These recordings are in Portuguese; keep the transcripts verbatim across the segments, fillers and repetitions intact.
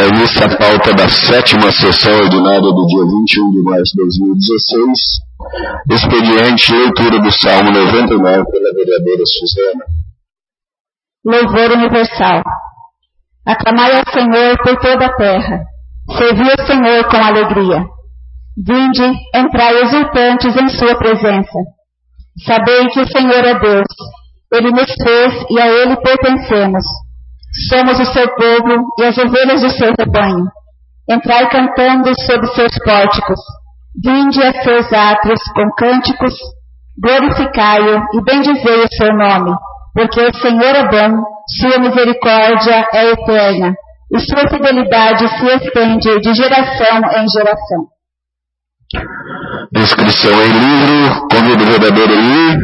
É vista a pauta da sétima sessão ordinária do dia vinte e um de março de dois mil e dezesseis, expediente leitura do Salmo noventa e nove pela vereadora Suzana. Louvor universal. Aclamai ao Senhor por toda a terra. Servi ao Senhor com alegria. Vinde, entrai exultantes em sua presença. Sabei que o Senhor é Deus. Ele nos fez e a Ele pertencemos. Somos o seu povo e as ovelhas do seu rebanho. Entrai cantando sob seus pórticos. Vinde a seus átrios com cânticos. Glorificai-o e bendizei o seu nome. Porque o Senhor é bom, sua misericórdia é eterna, e sua fidelidade se estende de geração em geração. Inscrição em livro, convido o vereador Eli.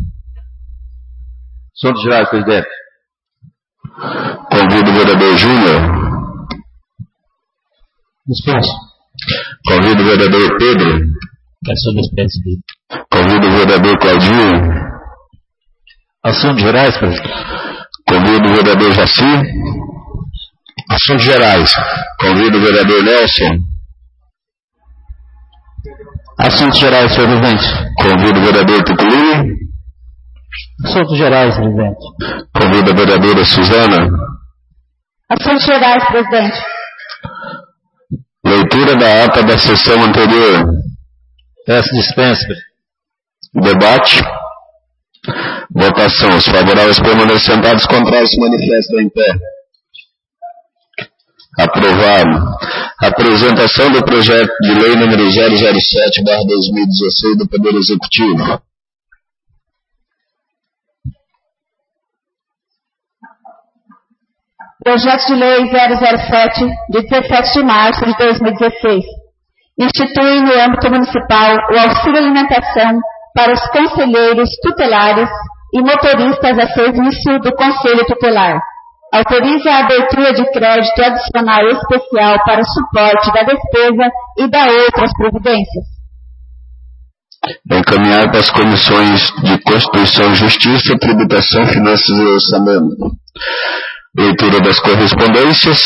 Assuntos gerais, presidente. Convido o vereador Júnior. Dispenso. Convido o vereador Pedro. Peço dispensa. Convido o vereador Claudinho. Assuntos gerais, presidente. Convido o vereador Jaci. Assuntos gerais. Convido o vereador Nelson. Assuntos gerais, presidente. Convido o vereador Tuculini. Assuntos gerais, presidente. Convido a vereadora Suzana. Assuntos gerais, presidente. Leitura da ata da sessão anterior. Peço dispensa. Debate. Votação. Os favoráveis permanecem sentados, contrários se manifestam em pé. Aprovado. Apresentação do projeto de lei número zero zero sete barra dois mil e dezesseis do Poder Executivo. Projeto de lei zero zero sete, de dezessete de março de dois mil e dezesseis. Institui no âmbito municipal o auxílio alimentação para os conselheiros tutelares e motoristas a serviço do Conselho Tutelar. Autoriza a abertura de crédito adicional especial para suporte da despesa e da outras providências. Encaminhar para as comissões de Constituição, Justiça, Tributação, Finanças e Orçamento. Leitura das correspondências.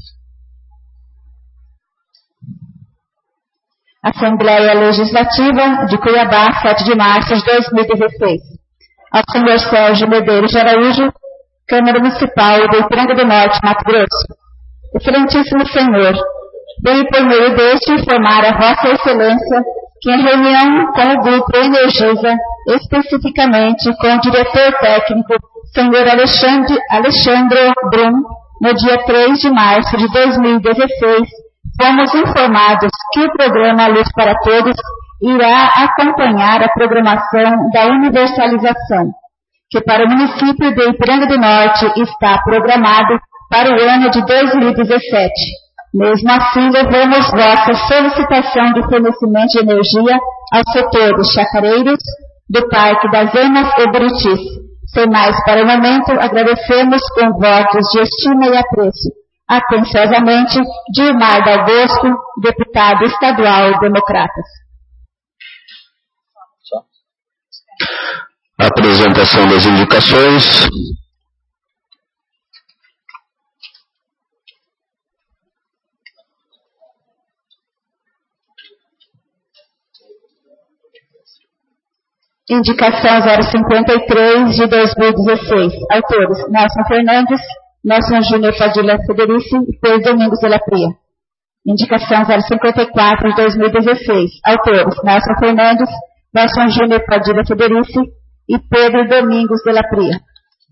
Assembleia Legislativa de Cuiabá, sete de março de dois mil e dezesseis. Ao senhor Sérgio Medeiros de Araújo, Câmara Municipal do Ipiranga do Norte, Mato Grosso. Excelentíssimo Senhor, venho por meio deste informar a Vossa Excelência que em reunião com o Grupo Energisa, especificamente com o diretor técnico, senhor Alexandre, Alexandre Brum, no dia três de março de dois mil e dezesseis, fomos informados que o programa Luz para Todos irá acompanhar a programação da universalização, que para o município de Ipiranga do Norte está programado para o ano de dois mil e dezessete. Mesmo assim, levamos vossa solicitação de fornecimento de energia ao setor dos chacareiros, do Parque das Emas e Buritis. Sem mais para o momento, agradecemos com votos de estima e apreço. Atenciosamente, Dilmar Dal Bosco, deputado estadual Democratas. Apresentação das indicações. Indicação zero cinquenta e três de dois mil e dezesseis. Autores: Nelson Fernandes, Nelson Júnior Padilha Federici e Pedro Domingos de la Pria. Indicação zero cinquenta e quatro de dois mil e dezesseis. Autores: Nelson Fernandes, Nelson Júnior Padilha Federici e Pedro Domingos de la Pria.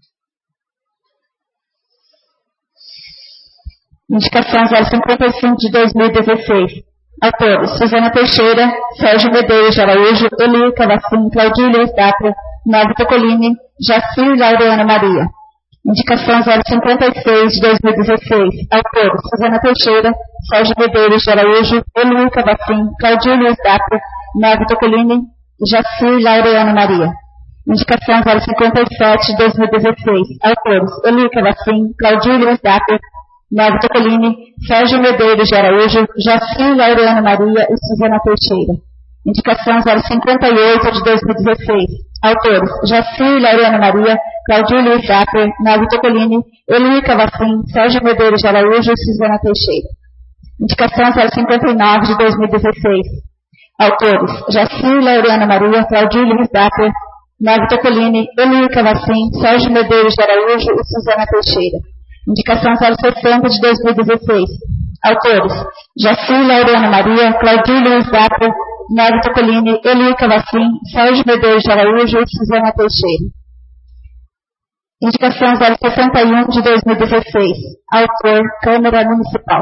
Indicação zero cinquenta e cinco de dois mil e dezesseis. Autores: Suzana Teixeira, Sérgio Medeiros de Araújo, Eli Cavacim, Claudílio Estapra, Novo Tocolini, Jacir Laureano Maria. Indicação zero cinquenta e seis de dois mil e dezesseis. Autores: Suzana Teixeira, Sérgio Medeiros de Araújo, Eli Cavacim, Claudílio Estapra, Novo Tocolini, Jacir Laureano Maria. Indicação zero cinquenta e sete de dois mil e dezesseis. Autores: Eli Cavacim, Claudílio Estapra, Novo Tocolini, Sérgio Medeiros de Araújo, Jacir Laureano Maria e Suzana Teixeira. Indicação zero cinquenta e oito de dois mil e dezesseis. Autores: Jaci, Lauriana Maria, Claudio Luiz Zapper, Nélio Tocolini, Eluí Cavacim, Sérgio Medeiros de Araújo e Suzana Teixeira. Indicação zero cinquenta e nove de dois mil e dezesseis. Autores: Jaci, Lauriana Maria, Claudio Luiz Zapper, Nélio Tocolini, Eluí Cavacim, Sérgio Medeiros de Araújo e Suzana Teixeira. Indicação zero sessenta de dois mil e dezesseis. Autores: Jaci, Lauriana Maria, Claudio Luiz Zapper, Nélio Tocolini, Eluí Cavacim, Sérgio Medeiros de Araújo e Suzana Teixeira. Indicação zero sessenta e um de dois mil e dezesseis. Autor: Câmara Municipal.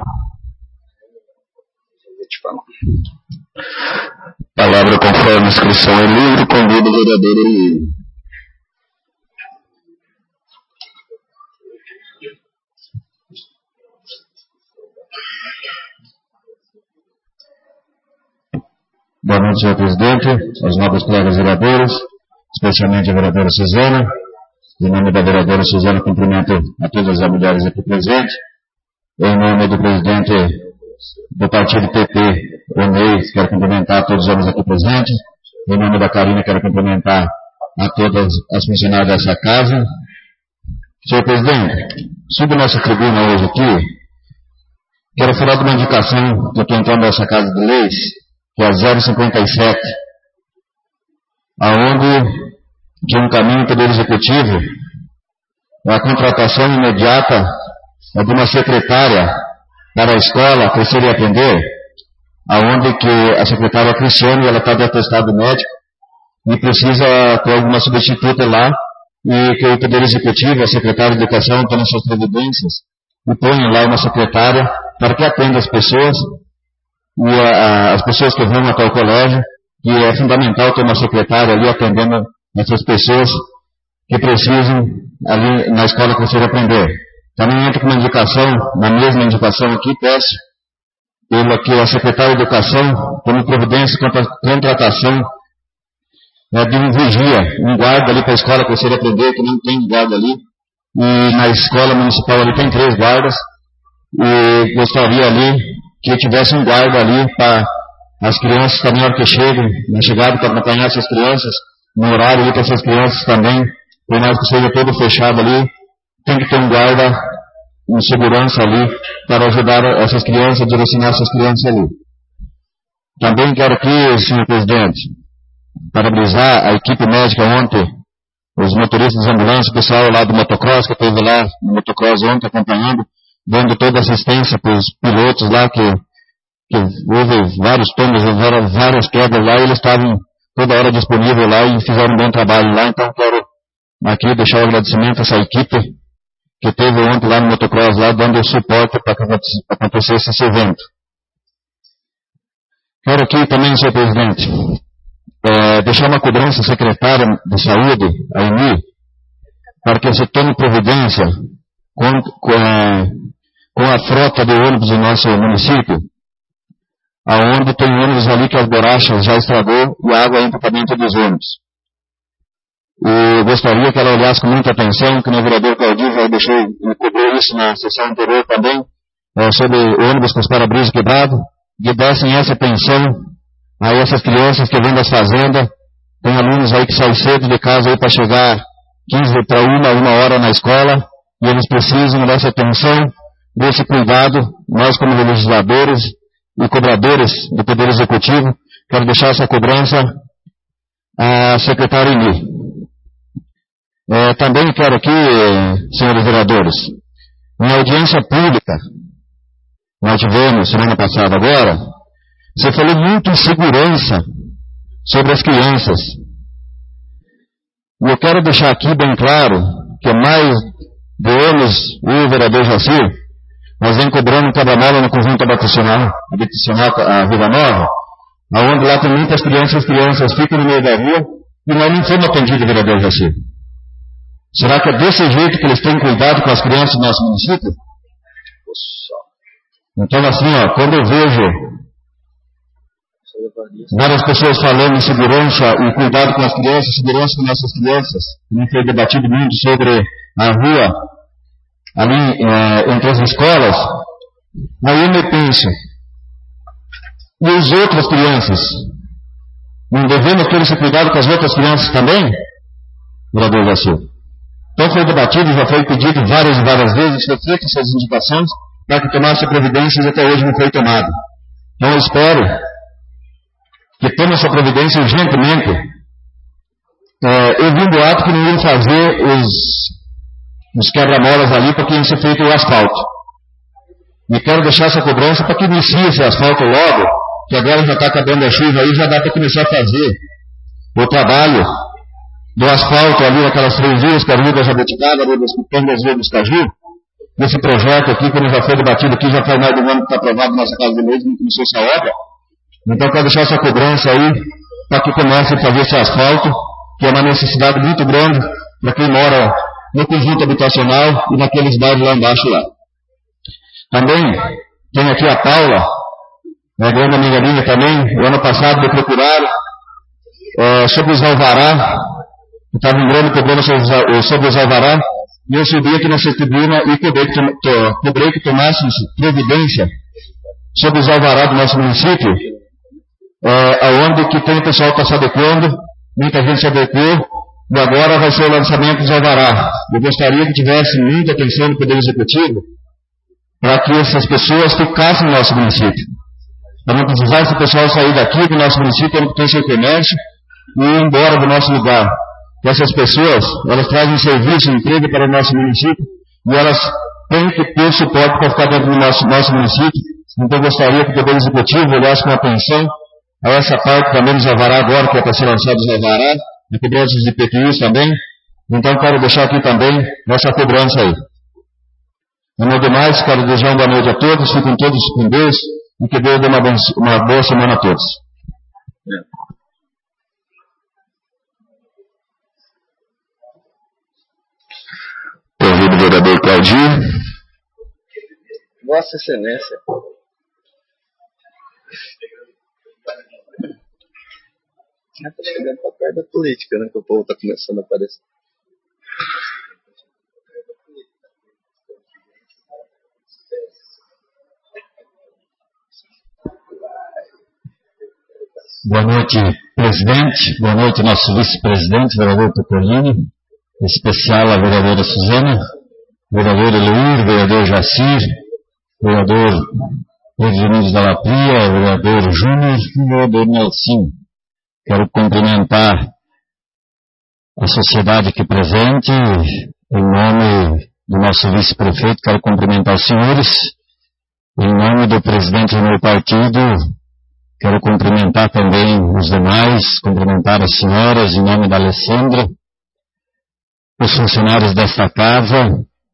Palavra conforme a inscrição é livre, convido o vereador Eluí. Boa noite, senhor presidente, aos nobres colegas vereadores, especialmente a vereadora Suzana. Em nome da vereadora Suzana, cumprimento a todas as mulheres aqui presentes. Em nome do presidente do partido P P, o Ney, quero cumprimentar todos os homens aqui presentes. Em nome da Karina, quero cumprimentar a todas as funcionárias dessa casa. Senhor presidente, subo nossa tribuna hoje aqui, quero falar de uma indicação que eu estou entrando nessa casa de leis, que é a zero cinquenta e sete, aonde de um caminho Poder Executivo, a contratação imediata de uma secretária para a escola Crescer e Aprender, aonde que a secretária Cristiane, ela está de atestado médico e precisa ter alguma substituta lá, e que o Poder Executivo, a secretária de Educação, tome suas providências e ponha lá uma secretária para que atenda as pessoas, e a, a, as pessoas que vão até o colégio, e é fundamental ter uma secretária ali atendendo essas pessoas que precisam ali na escola Crescer e Aprender. Também entra com uma indicação, na mesma indicação aqui, peço, pela que a secretária de Educação tome providência contra a contratação é, de um vigia, um guarda ali para a escola Crescer e Aprender, que não tem guarda ali, e na escola municipal ali tem três guardas, e gostaria ali que tivesse um guarda ali para as crianças também, na hora que chegam, na chegada, para acompanhar essas crianças, no horário ali, para essas crianças também, por mais que seja todo fechado ali, tem que ter um guarda, um segurança ali, para ajudar essas crianças, direcionar essas crianças ali. Também quero aqui, senhor presidente, parabenizar a equipe médica ontem, os motoristas de ambulância, o pessoal lá do motocross, que esteve lá no motocross ontem acompanhando, dando toda a assistência para os pilotos lá, que, que houve vários tombos, houve várias quedas lá, e eles estavam toda hora disponíveis lá e fizeram um bom trabalho lá. Então quero aqui deixar o agradecimento a essa equipe que teve ontem lá no motocross, lá dando suporte para que acontecesse esse evento. Quero aqui também, senhor presidente, é, deixar uma cobrança à secretária de saúde, a Eni, para que se tome providência com, com, com a frota de ônibus do nosso município, aonde tem ônibus ali que as borrachas já estragou e a água entra para dentro dos ônibus. E gostaria que ela olhasse com muita atenção, que o vereador Claudio já deixou, ele cobrou isso na sessão anterior também, é, sobre ônibus com os para-brisas quebrados, que dessem essa atenção a essas crianças que vêm das fazendas. Tem alunos aí que saem cedo de casa aí para chegar quinze para uma, uma hora na escola, e eles precisam dessa atenção, desse cuidado. Nós, como legisladores e cobradores do Poder Executivo, quero deixar essa cobrança à secretária Eni. É, também quero aqui, senhores vereadores, em audiência pública, nós tivemos semana passada agora, você falou muito em segurança sobre as crianças. E eu quero deixar aqui bem claro que mais de anos o vereador Jaci, nós vem cobrando um quebra-mola no conjunto habitacional, habitacional a Vila Nova, onde lá tem muitas crianças, as crianças ficam no meio da rua, e nós não fomos atendidos, vereador Jaci. Será que é desse jeito que eles têm cuidado com as crianças do nosso município? Então, assim, ó, quando eu vejo várias pessoas falando em segurança e cuidado com as crianças, segurança com nossas crianças, não foi debatido muito sobre a rua, ali é, entre as escolas, aí eu me penso, e as outras crianças? Não devemos ter esse cuidado com as outras crianças também, vereador Jaci? Então foi debatido, já foi pedido várias e várias vezes, foi feito essas indicações para que tomasse providências e até hoje não foi tomado. Então eu espero que tome essa providência urgentemente. É, eu vi um boato que não iam fazer os, os quebra-molas ali para que ia ser feito o asfalto. E quero deixar essa cobrança para que inicie esse asfalto logo, que agora já está acabando a chuva aí, já dá para começar a fazer o trabalho do asfalto ali naquelas três vias, que é a Rua da Jabuticaba, a Rua das Pitangas e a Rua dos Caju. Nesse projeto aqui, como já foi debatido aqui, já faz mais de um ano que está aprovado na nossa casa de leis, não começou essa obra. Então quero deixar essa cobrança aí para que comece a fazer esse asfalto, que é uma necessidade muito grande para quem mora no conjunto habitacional e naqueles bairros lá embaixo lá. Também tem aqui a Paula, uma grande amiga minha também, o ano passado me procuraram é, sobre os alvará, estava um grande problema sobre, sobre os alvará, e eu subi aqui nessa tribuna e cobrei que, to, cobrei que tomássemos providência sobre os alvará do nosso município, é, aonde que tem o pessoal que está se adequando, muita gente se adequou, e agora vai ser o lançamento dos alvará. Eu gostaria que tivesse muita atenção do Poder Executivo para que essas pessoas ficassem no nosso município. Para não precisar esse pessoal sair daqui do nosso município, onde tem seu comércio, e ir embora do nosso lugar. E essas pessoas, elas trazem serviço, emprego para o nosso município, e elas têm que ter suporte para ficar dentro do nosso, nosso município. Então eu gostaria que o Poder Executivo olhasse com atenção a essa parte também dos alvará agora, que é para ser lançado os alvará, de cobranças de I P T Us também. Então quero deixar aqui também essa cobrança aí. No demais, quero desejar uma boa noite a todos, fiquem todos com Deus, e que Deus dê uma, uma boa semana a todos. Ouvido o vereador Claudinho. Vossa Excelência. Já está chegando para perto da política, né? Que o povo está começando a aparecer. Boa noite, presidente. Boa noite, nosso vice-presidente, vereador Topolini. Em especial a vereadora Suzana, vereador Eloir, vereador Jacir, vereador Evgenio da Lapria, vereador Júnior e vereador Nelson. Quero cumprimentar a sociedade aqui presente, em nome do nosso vice-prefeito, quero cumprimentar os senhores, em nome do presidente do meu partido, quero cumprimentar também os demais, cumprimentar as senhoras, em nome da Alessandra, os funcionários desta casa.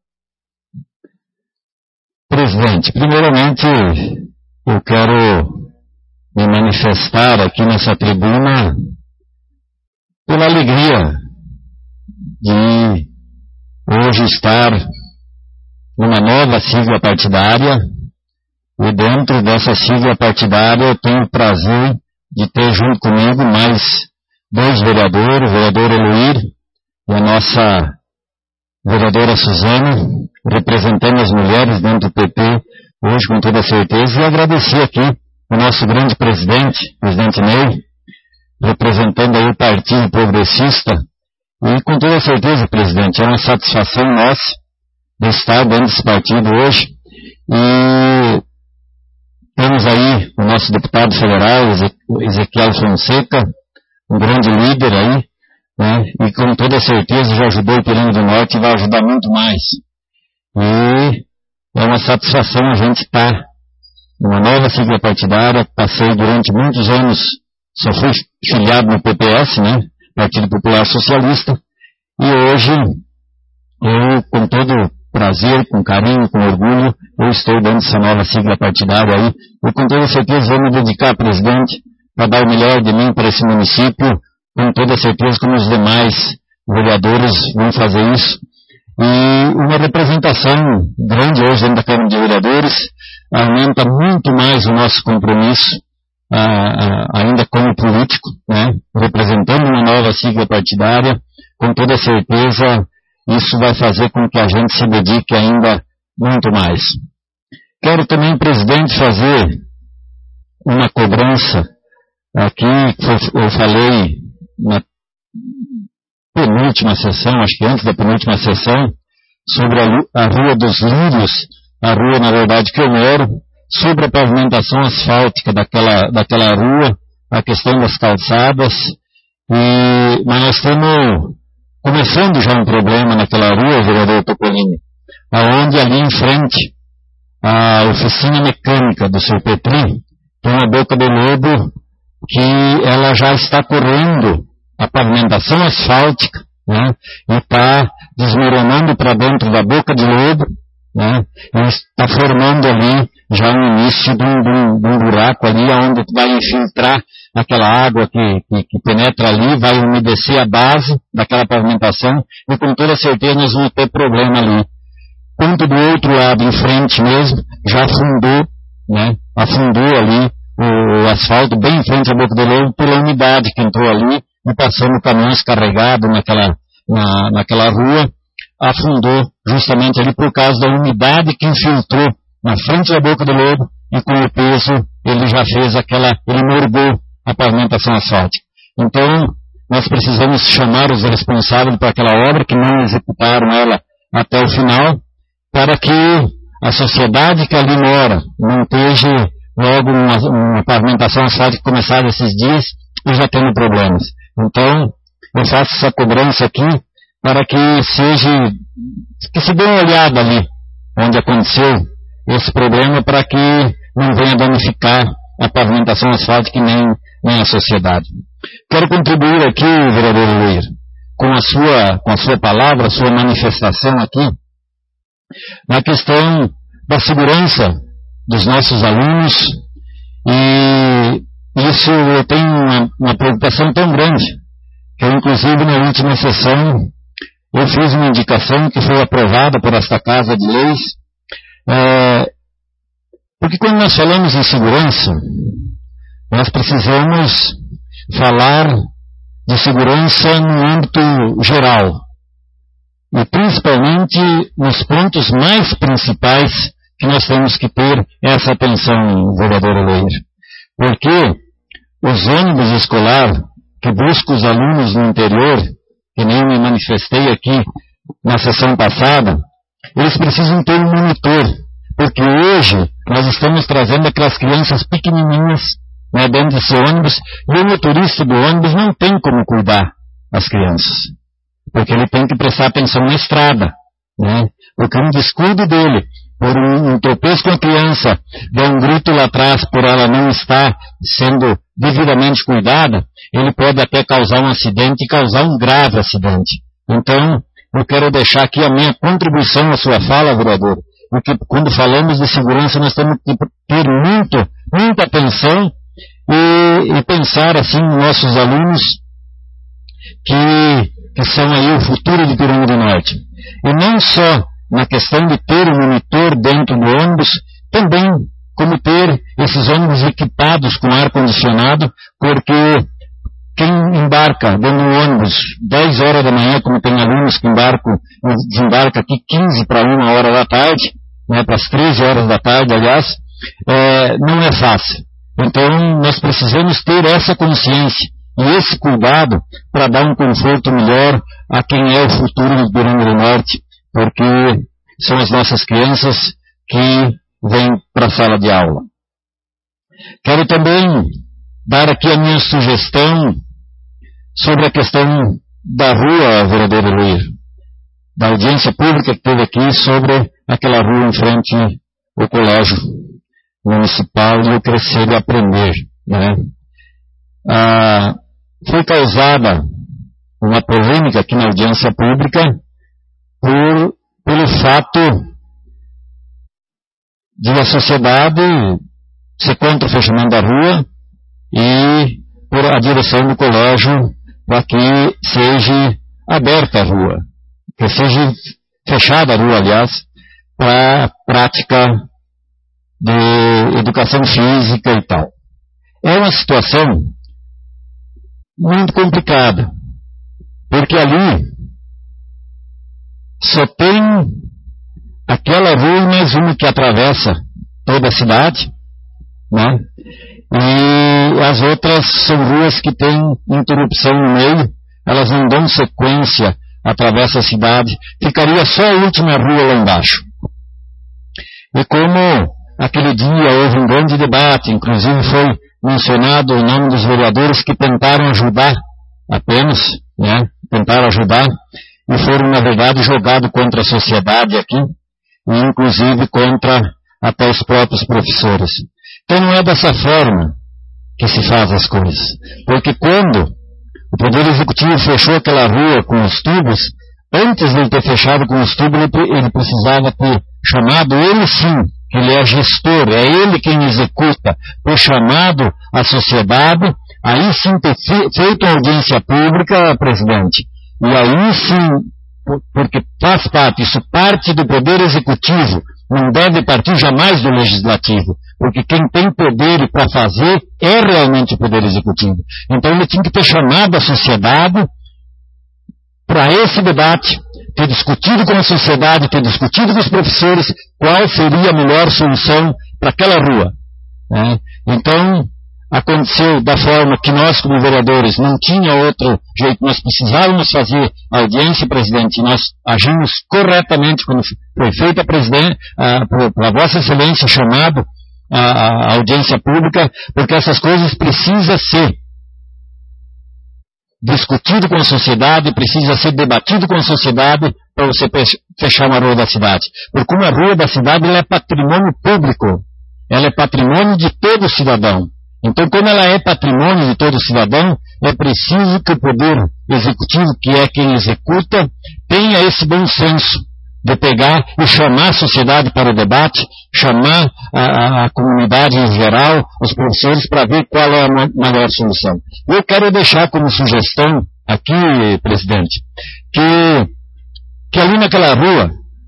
Presidente, primeiramente, eu quero me manifestar aqui nessa tribuna pela alegria de hoje estar numa nova sigla partidária, e dentro dessa sigla partidária eu tenho o prazer de ter junto comigo mais dois vereadores, o vereador Eloir e a nossa vereadora Suzana, representando as mulheres dentro do P P, hoje com toda certeza, e agradecer aqui o nosso grande presidente, presidente Ney, representando aí o Partido Progressista, e com toda certeza, presidente, é uma satisfação nossa de estar dentro desse partido hoje, e temos aí o nosso deputado federal, Ezequiel Fonseca, um grande líder aí, né? E com toda certeza já ajudou o Rio do Norte e vai ajudar muito mais. E é uma satisfação a gente estar numa nova sigla partidária. Passei durante muitos anos, só fui filiado no P P S, né? Partido Popular Socialista, e hoje eu, com todo prazer, com carinho, com orgulho, eu estou dando essa nova sigla partidária aí, e com toda certeza vou me dedicar, presidente, para dar o melhor de mim para esse município, com toda certeza como os demais vereadores vão fazer isso. E uma representação grande hoje dentro da Câmara de Vereadores aumenta muito mais o nosso compromisso, ah, ah, ainda como político, né? Representando uma nova sigla partidária, com toda certeza isso vai fazer com que a gente se dedique ainda muito mais. Quero também, presidente, fazer uma cobrança Aqui eu falei na penúltima sessão, acho que antes da penúltima sessão, sobre a, a Rua dos Lírios, a rua, na verdade, que eu moro, sobre a pavimentação asfáltica daquela, daquela rua, a questão das calçadas, e, mas nós estamos começando já um problema naquela rua, vereador Topolini, aonde ali em frente, a oficina mecânica do seu Petri, tem uma boca do lobo, que ela já está correndo a pavimentação asfáltica, né, e está desmoronando para dentro da boca de lobo, né, e está formando ali já o início de um, de um, de um buraco ali, onde vai infiltrar aquela água que, que, que penetra ali, vai umedecer a base daquela pavimentação, e com toda certeza nós vamos ter problema ali. Quanto do outro lado, em frente mesmo, já afundou, né, afundou ali o asfalto bem em frente à boca do lobo pela umidade que entrou ali e passando caminhões carregados naquela, na, naquela rua, afundou justamente ali por causa da umidade que infiltrou na frente da boca do lobo e com o peso ele já fez aquela, ele morgou a pavimentação asfáltica. Então, nós precisamos chamar os responsáveis por aquela obra que não executaram ela até o final, para que a sociedade que ali mora não esteja logo uma, uma pavimentação asfáltica começada esses dias e já tendo problemas. Então, eu faço essa cobrança aqui para que seja, que se dê uma olhada ali onde aconteceu esse problema, para que não venha danificar a pavimentação asfáltica e nem, nem a sociedade. Quero contribuir aqui, vereador Luir, com a sua, com a sua palavra, a sua manifestação aqui, na questão da segurança dos nossos alunos, e isso eu tenho uma, uma preocupação tão grande, que eu, inclusive, na última sessão, eu fiz uma indicação que foi aprovada por esta Casa de Leis, é, porque quando nós falamos em segurança, nós precisamos falar de segurança no âmbito geral, e principalmente nos pontos mais principais que nós temos que ter essa atenção, vereador Leir. Porque os ônibus escolares que buscam os alunos no interior, que nem me manifestei aqui na sessão passada, eles precisam ter um monitor, porque hoje nós estamos trazendo aquelas crianças pequenininhas, né, dentro desse ônibus, e o motorista do ônibus não tem como cuidar das crianças, porque ele tem que prestar atenção na estrada, né, porque um descuido dele, por um, um tropeço com a criança, dá um grito lá atrás por ela não estar sendo devidamente cuidada, ele pode até causar um acidente e causar um grave acidente. Então, eu quero deixar aqui a minha contribuição à sua fala, vereador, porque quando falamos de segurança nós temos que ter muito, muita atenção e, e pensar assim nos nossos alunos que, que são aí o futuro de Piranga do Norte. E não só na questão de ter um monitor dentro do ônibus, também como ter esses ônibus equipados com ar-condicionado, porque quem embarca dentro do ônibus dez horas da manhã, como tem alunos que embarcam, desembarca aqui quinze para uma hora da tarde, né, para as treze horas da tarde, aliás, é, não é fácil. Então, nós precisamos ter essa consciência e esse cuidado para dar um conforto melhor a quem é o futuro do Piranga do Norte, porque são as nossas crianças que vêm para a sala de aula. Quero também dar aqui a minha sugestão sobre a questão da rua, vereador Luir, da audiência pública que teve aqui sobre aquela rua em frente ao colégio municipal e o Crescer e Aprender, né? Ah, foi causada uma polêmica aqui na audiência pública por, pelo fato de a sociedade ser contra o fechamento da rua e por a direção do colégio para que seja aberta a rua, que seja fechada a rua, aliás, para a prática de educação física e tal. É uma situação muito complicada, porque ali só tem aquela rua e mais uma que atravessa toda a cidade, né? E as outras são ruas que têm interrupção no meio, elas não dão sequência, atravessa a cidade, ficaria só a última rua lá embaixo. E como aquele dia houve um grande debate, inclusive foi mencionado o nome dos vereadores que tentaram ajudar apenas, né, tentaram ajudar, e foram, na verdade, jogados contra a sociedade aqui, e inclusive contra até os próprios professores. Então não é dessa forma que se faz as coisas. Porque quando o Poder Executivo fechou aquela rua com os tubos, antes de ele ter fechado com os tubos, ele, ele precisava ter chamado ele sim, que ele é gestor, é ele quem executa, ter chamado a sociedade, aí sim ter feito a audiência pública, presidente. E aí sim, porque faz parte, isso parte do Poder Executivo, não deve partir jamais do Legislativo, porque quem tem poder para fazer é realmente o Poder Executivo. Então ele tinha que ter chamado a sociedade para esse debate, ter discutido com a sociedade, ter discutido com os professores qual seria a melhor solução para aquela rua. Né? Então, aconteceu da forma que nós, como vereadores, não tinha outro jeito, nós precisávamos fazer a audiência, presidente, e nós agimos corretamente quando foi feita a presidência, a Vossa Excelência chamado a, a audiência pública, porque essas coisas precisam ser discutido com a sociedade, precisa ser debatido com a sociedade para você fechar uma rua da cidade. Porque uma rua da cidade ela é patrimônio público, ela é patrimônio de todo cidadão. Então, como ela é patrimônio de todo cidadão, é preciso que o Poder Executivo, que é quem executa, tenha esse bom senso de pegar e chamar a sociedade para o debate, chamar a, a, a comunidade em geral, os professores, para ver qual é a melhor solução. Eu quero deixar como sugestão aqui, presidente, que, que ali naquela rua,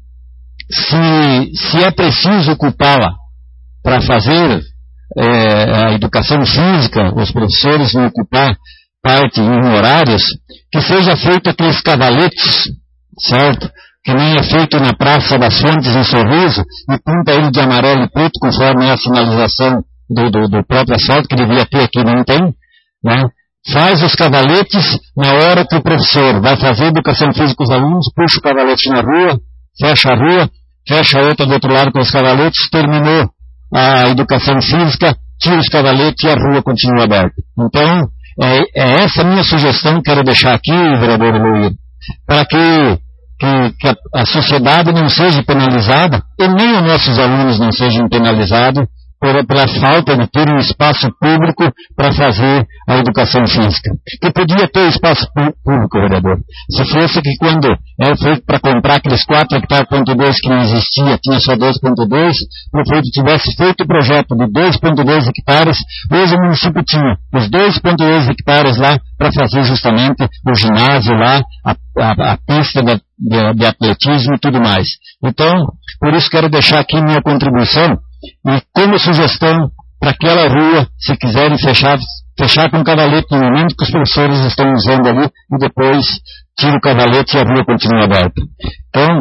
se, se é preciso ocupá-la para fazer é, a educação física, os professores vão ocupar parte em horários, que seja feito aqueles cavaletes, certo? Que nem é feito na Praça das Fontes, em Sorriso, e pinta ele de amarelo e preto, conforme a sinalização do, do, do próprio asfalto, que devia ter aqui, não tem, né? Faz os cavaletes na hora que o professor vai fazer educação física com os alunos, puxa o cavalete na rua, fecha a rua, fecha a outra do outro lado com os cavaletes, terminou a educação física, tira os cavaletes e a rua continua aberta. Então, é, é essa a minha sugestão que quero deixar aqui, vereador Luir, para que Que, que a, a sociedade não seja penalizada e nem os nossos alunos não sejam penalizados por, pela falta de ter um espaço público para fazer a educação física. Que podia ter espaço público, vereador. Se fosse que quando é feito para comprar aqueles quatro hectares ponto dois que não existia, tinha só dois ponto dois, o prefeito tivesse feito o projeto de dois ponto dois hectares, hoje o município tinha os dois ponto dois hectares lá para fazer justamente o ginásio lá, a, a, a pista de, de, de atletismo e tudo mais. Então, por isso quero deixar aqui minha contribuição e como sugestão para aquela rua, se quiserem fechar, fechar com o cavalete no momento que os professores estão usando ali e depois tira o cavalete e a rua continua aberta. Então,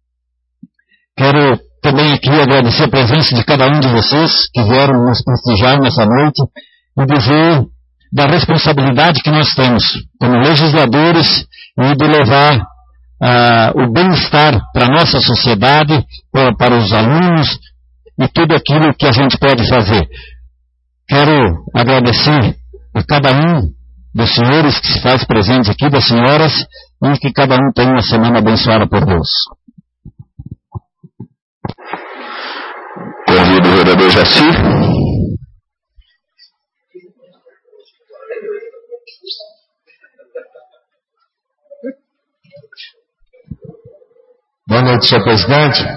quero também aqui agradecer a presença de cada um de vocês que vieram nos prestigiar nessa noite e dizer da responsabilidade que nós temos como legisladores e de levar ah, o bem-estar para a nossa sociedade, para, para os alunos e tudo aquilo que a gente pode fazer. Quero agradecer a cada um dos senhores que se faz presente aqui, das senhoras, e que cada um tenha uma semana abençoada por Deus. Convido o vereador Jaci. Boa noite, senhor presidente.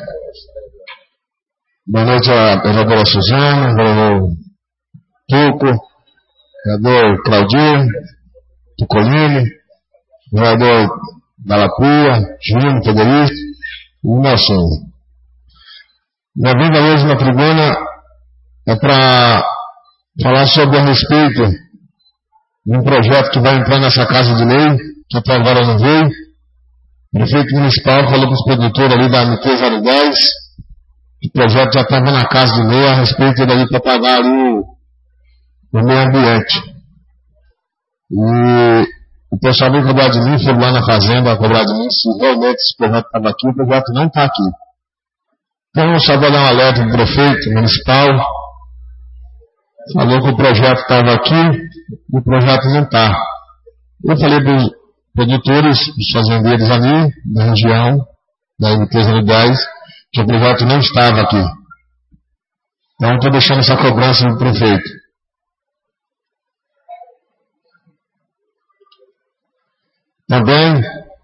Boa noite à vereadora Suzana, vereador Tuco, vereador Claudio, Tucolini, vereador Dalapua, Júnior, Federico e Nelson. Minha vinda hoje na tribuna é para falar sobre a respeito de um projeto que vai entrar nessa casa de lei, que até agora não veio. O prefeito municipal falou para os produtores ali da M T zero dez que o projeto já estava na casa de lei a respeito dali para pagar ali o, do meio ambiente. E o pessoal veio cobrar de mim, foi lá na fazenda cobrar de mim se realmente esse projeto estava aqui. O projeto não está aqui. Então eu só vou dar um alerta do prefeito municipal. Falou que o projeto estava aqui e o projeto não está. Eu falei para os produtores, os fazendeiros ali da região, da empresa do gás, que o projeto não estava aqui. Então estou deixando essa cobrança do prefeito. Também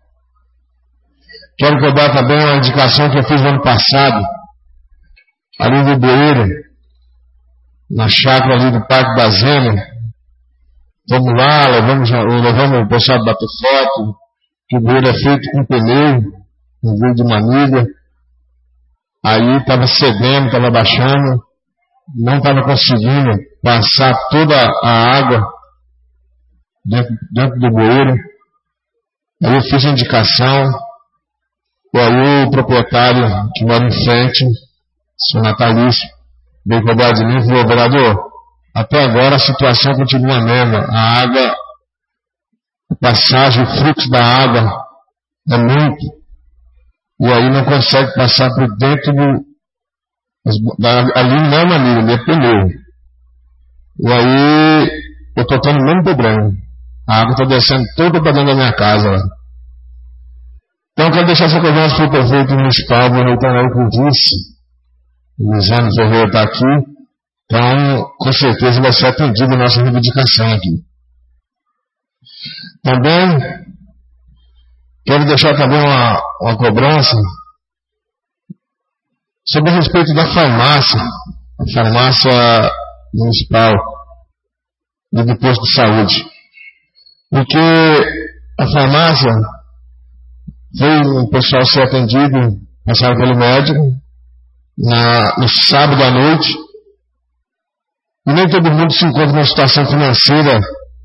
quero cobrar também uma indicação que eu fiz no ano passado, ali no Bueiro, na chácara ali do Parque da Zena. Vamos lá, levamos, levamos o pessoal a bater foto, que o Bueiro é feito com pneu, em vez de manilha. Aí estava cedendo, estava baixando, não estava conseguindo passar toda a água dentro, dentro do bueiro. Aí eu fiz a indicação, e aí o proprietário que mora em frente, o senhor Natalício, veio cobrar de mim e falou: vereador, até agora a situação continua a mesma, a água, a passagem, o fluxo da água é muito, e aí não consegue passar por dentro do, ali não é manilha, ali é pneu. E aí eu estou tendo o mesmo problema. A água está descendo toda para dentro da minha casa lá. Então eu quero deixar essa conversa para o prefeito municipal, o Reitanel, que eu disse. O Luiziano Ferreira está aqui. Então, com certeza vai ser atendida a nossa reivindicação aqui. Também quero deixar também uma, uma cobrança sobre a respeito da farmácia, a farmácia municipal e do posto de saúde. Porque a farmácia foi o pessoal ser atendido, passaram pelo médico, na, no sábado à noite, e nem todo mundo se encontra numa situação financeira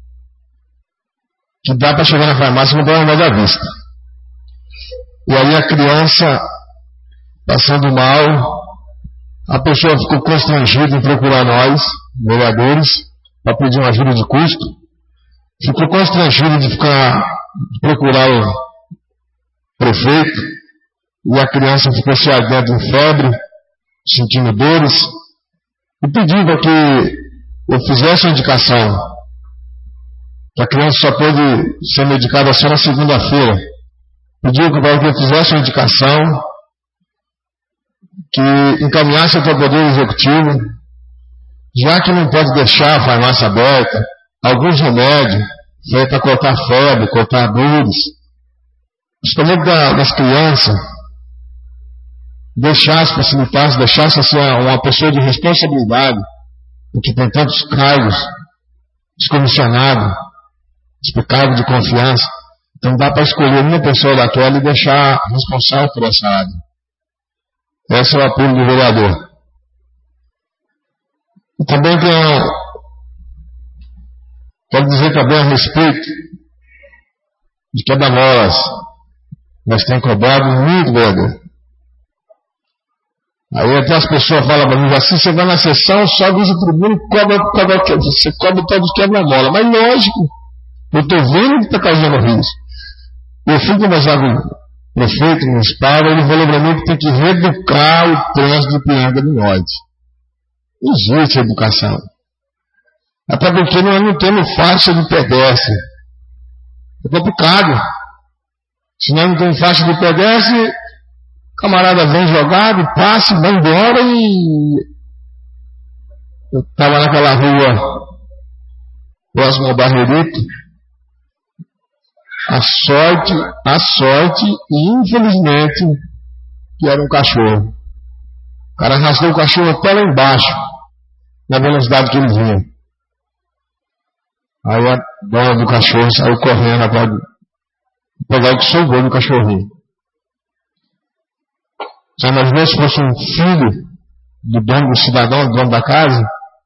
que dá para chegar na farmácia e comprar um remédio à vista. E aí a criança passando mal, a pessoa ficou constrangida em procurar nós, vereadores, para pedir uma ajuda de custo, ficou constrangida de ficar, de procurar o prefeito, e a criança ficou se ardendo em febre, sentindo dores, e pediu para que eu fizesse uma indicação, que a criança só pode ser medicada só na segunda-feira. Pediu para que eu fizesse uma indicação, que encaminhasse para o Poder Executivo, já que não pode deixar a farmácia aberta, alguns remédios, para cortar febre, cortar dores, principalmente das crianças, deixasse, facilitasse, deixasse assim, uma pessoa de responsabilidade, porque tem tantos cargos, descomissionados, cargos de confiança, então dá para escolher uma pessoa daquela e deixar responsável por essa área. Esse é o apelo do vereador. E também tenho, quero dizer também a respeito de quebra-molas. Nós temos cobrado muito, vereador. Aí até as pessoas falam para mim assim: você vai na sessão, sobe o tribuna e cobra, cobra, você cobra todos os quebra-mola. Mas lógico, eu estou vendo que está causando risco. Eu fui conversar com o prefeito municipal, ele falou para mim que tem que reeducar o trânsito de Piranga do Norte. Não existe educação. Até porque nós não temos faixa de pedestre. É complicado. Se nós não temos faixa de pedestre, o camarada vem jogado, passa, vai embora e... Eu estava naquela rua próximo ao Barreirito. A sorte, a sorte, e infelizmente, que era um cachorro. O cara arrastou o cachorro até lá embaixo, na velocidade que ele vinha. Aí a dona do cachorro saiu correndo atrás de pegar o que sobrou do cachorrinho. Você imaginou se fosse um filho do dono do cidadão, do dono da casa?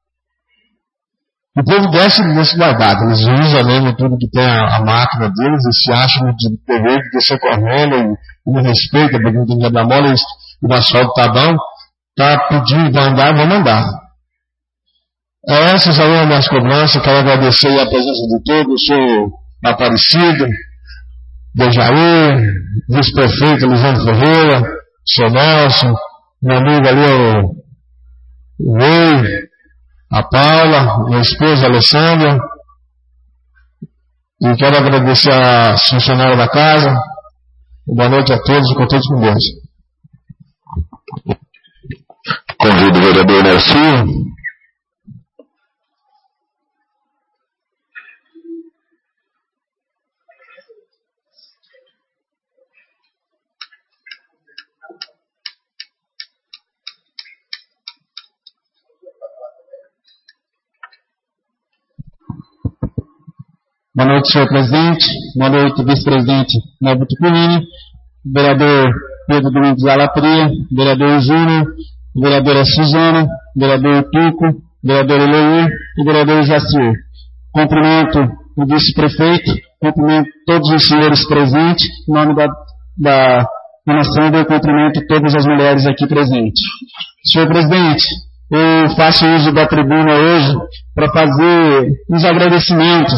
O povo desce nesse guardado, eles usam mesmo tudo que tem a, a máquina deles e se acham de poder de descer correndo e, e não respeita, porque não tem quebra-mola e o asfalto tá bom, tá pedindo para andar, vamos andar. É, essas aí as minhas cobranças. Quero agradecer a presença de todos. O senhor Aparecido, Dejaí, vice-prefeito Lisandro Ferreira, o senhor Nelson, meu amigo ali, o, o Rei, a Paula, minha esposa Alessandra. E quero agradecer a funcionária da casa. Boa noite a todos e com todos com Deus. Convido o vereador Nelson. Boa noite, senhor presidente. Boa noite, vice-presidente Neto Tuculini, vereador Pedro Domingos Alapria, vereador Júnior, vereadora Suzana, vereador Tuco, vereador Eloir e vereador Jacir. Cumprimento o vice-prefeito, cumprimento todos os senhores presentes, em nome da, da, da nação, eu cumprimento todas as mulheres aqui presentes. Senhor presidente, eu faço uso da tribuna hoje para fazer uns agradecimentos.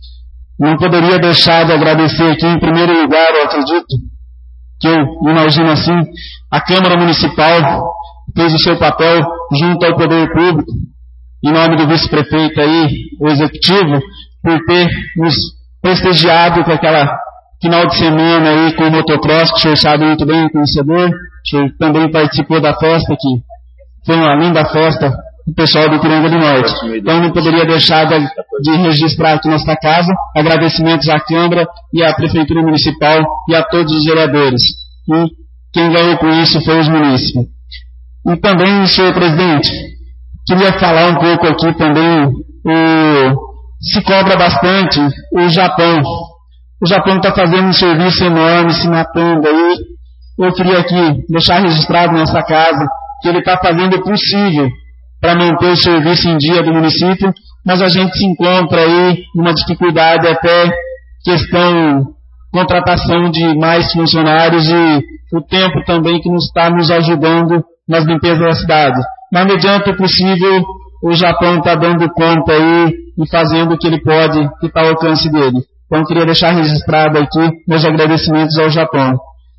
Não poderia deixar de agradecer aqui, em primeiro lugar, eu acredito, que eu imagino assim, a Câmara Municipal fez o seu papel junto ao Poder Público, em nome do vice-prefeito aí, o Executivo, por ter nos prestigiado com aquela final de semana aí com o motocross, que o senhor sabe muito bem, conhecedor, o senhor também participou da festa, que foi uma linda festa, o pessoal do Ipiranga do Norte. Então não poderia deixar de, de registrar aqui nesta casa agradecimentos à Câmara e à Prefeitura Municipal e a todos os vereadores. E quem ganhou com isso foi os munícipes. E também, senhor presidente, queria falar um pouco aqui também, o, se cobra bastante o Japão. O Japão está fazendo um serviço enorme, se matando aí. Eu queria aqui deixar registrado nessa casa que ele está fazendo o possível para manter o serviço em dia do município, mas a gente se encontra aí numa dificuldade até questão contratação de mais funcionários e o tempo também que nos está nos ajudando nas limpezas da cidade. Mas mediante o possível, o Japão está dando conta aí e fazendo o que ele pode, que está ao alcance dele. Então queria deixar registrado aqui meus agradecimentos ao Japão.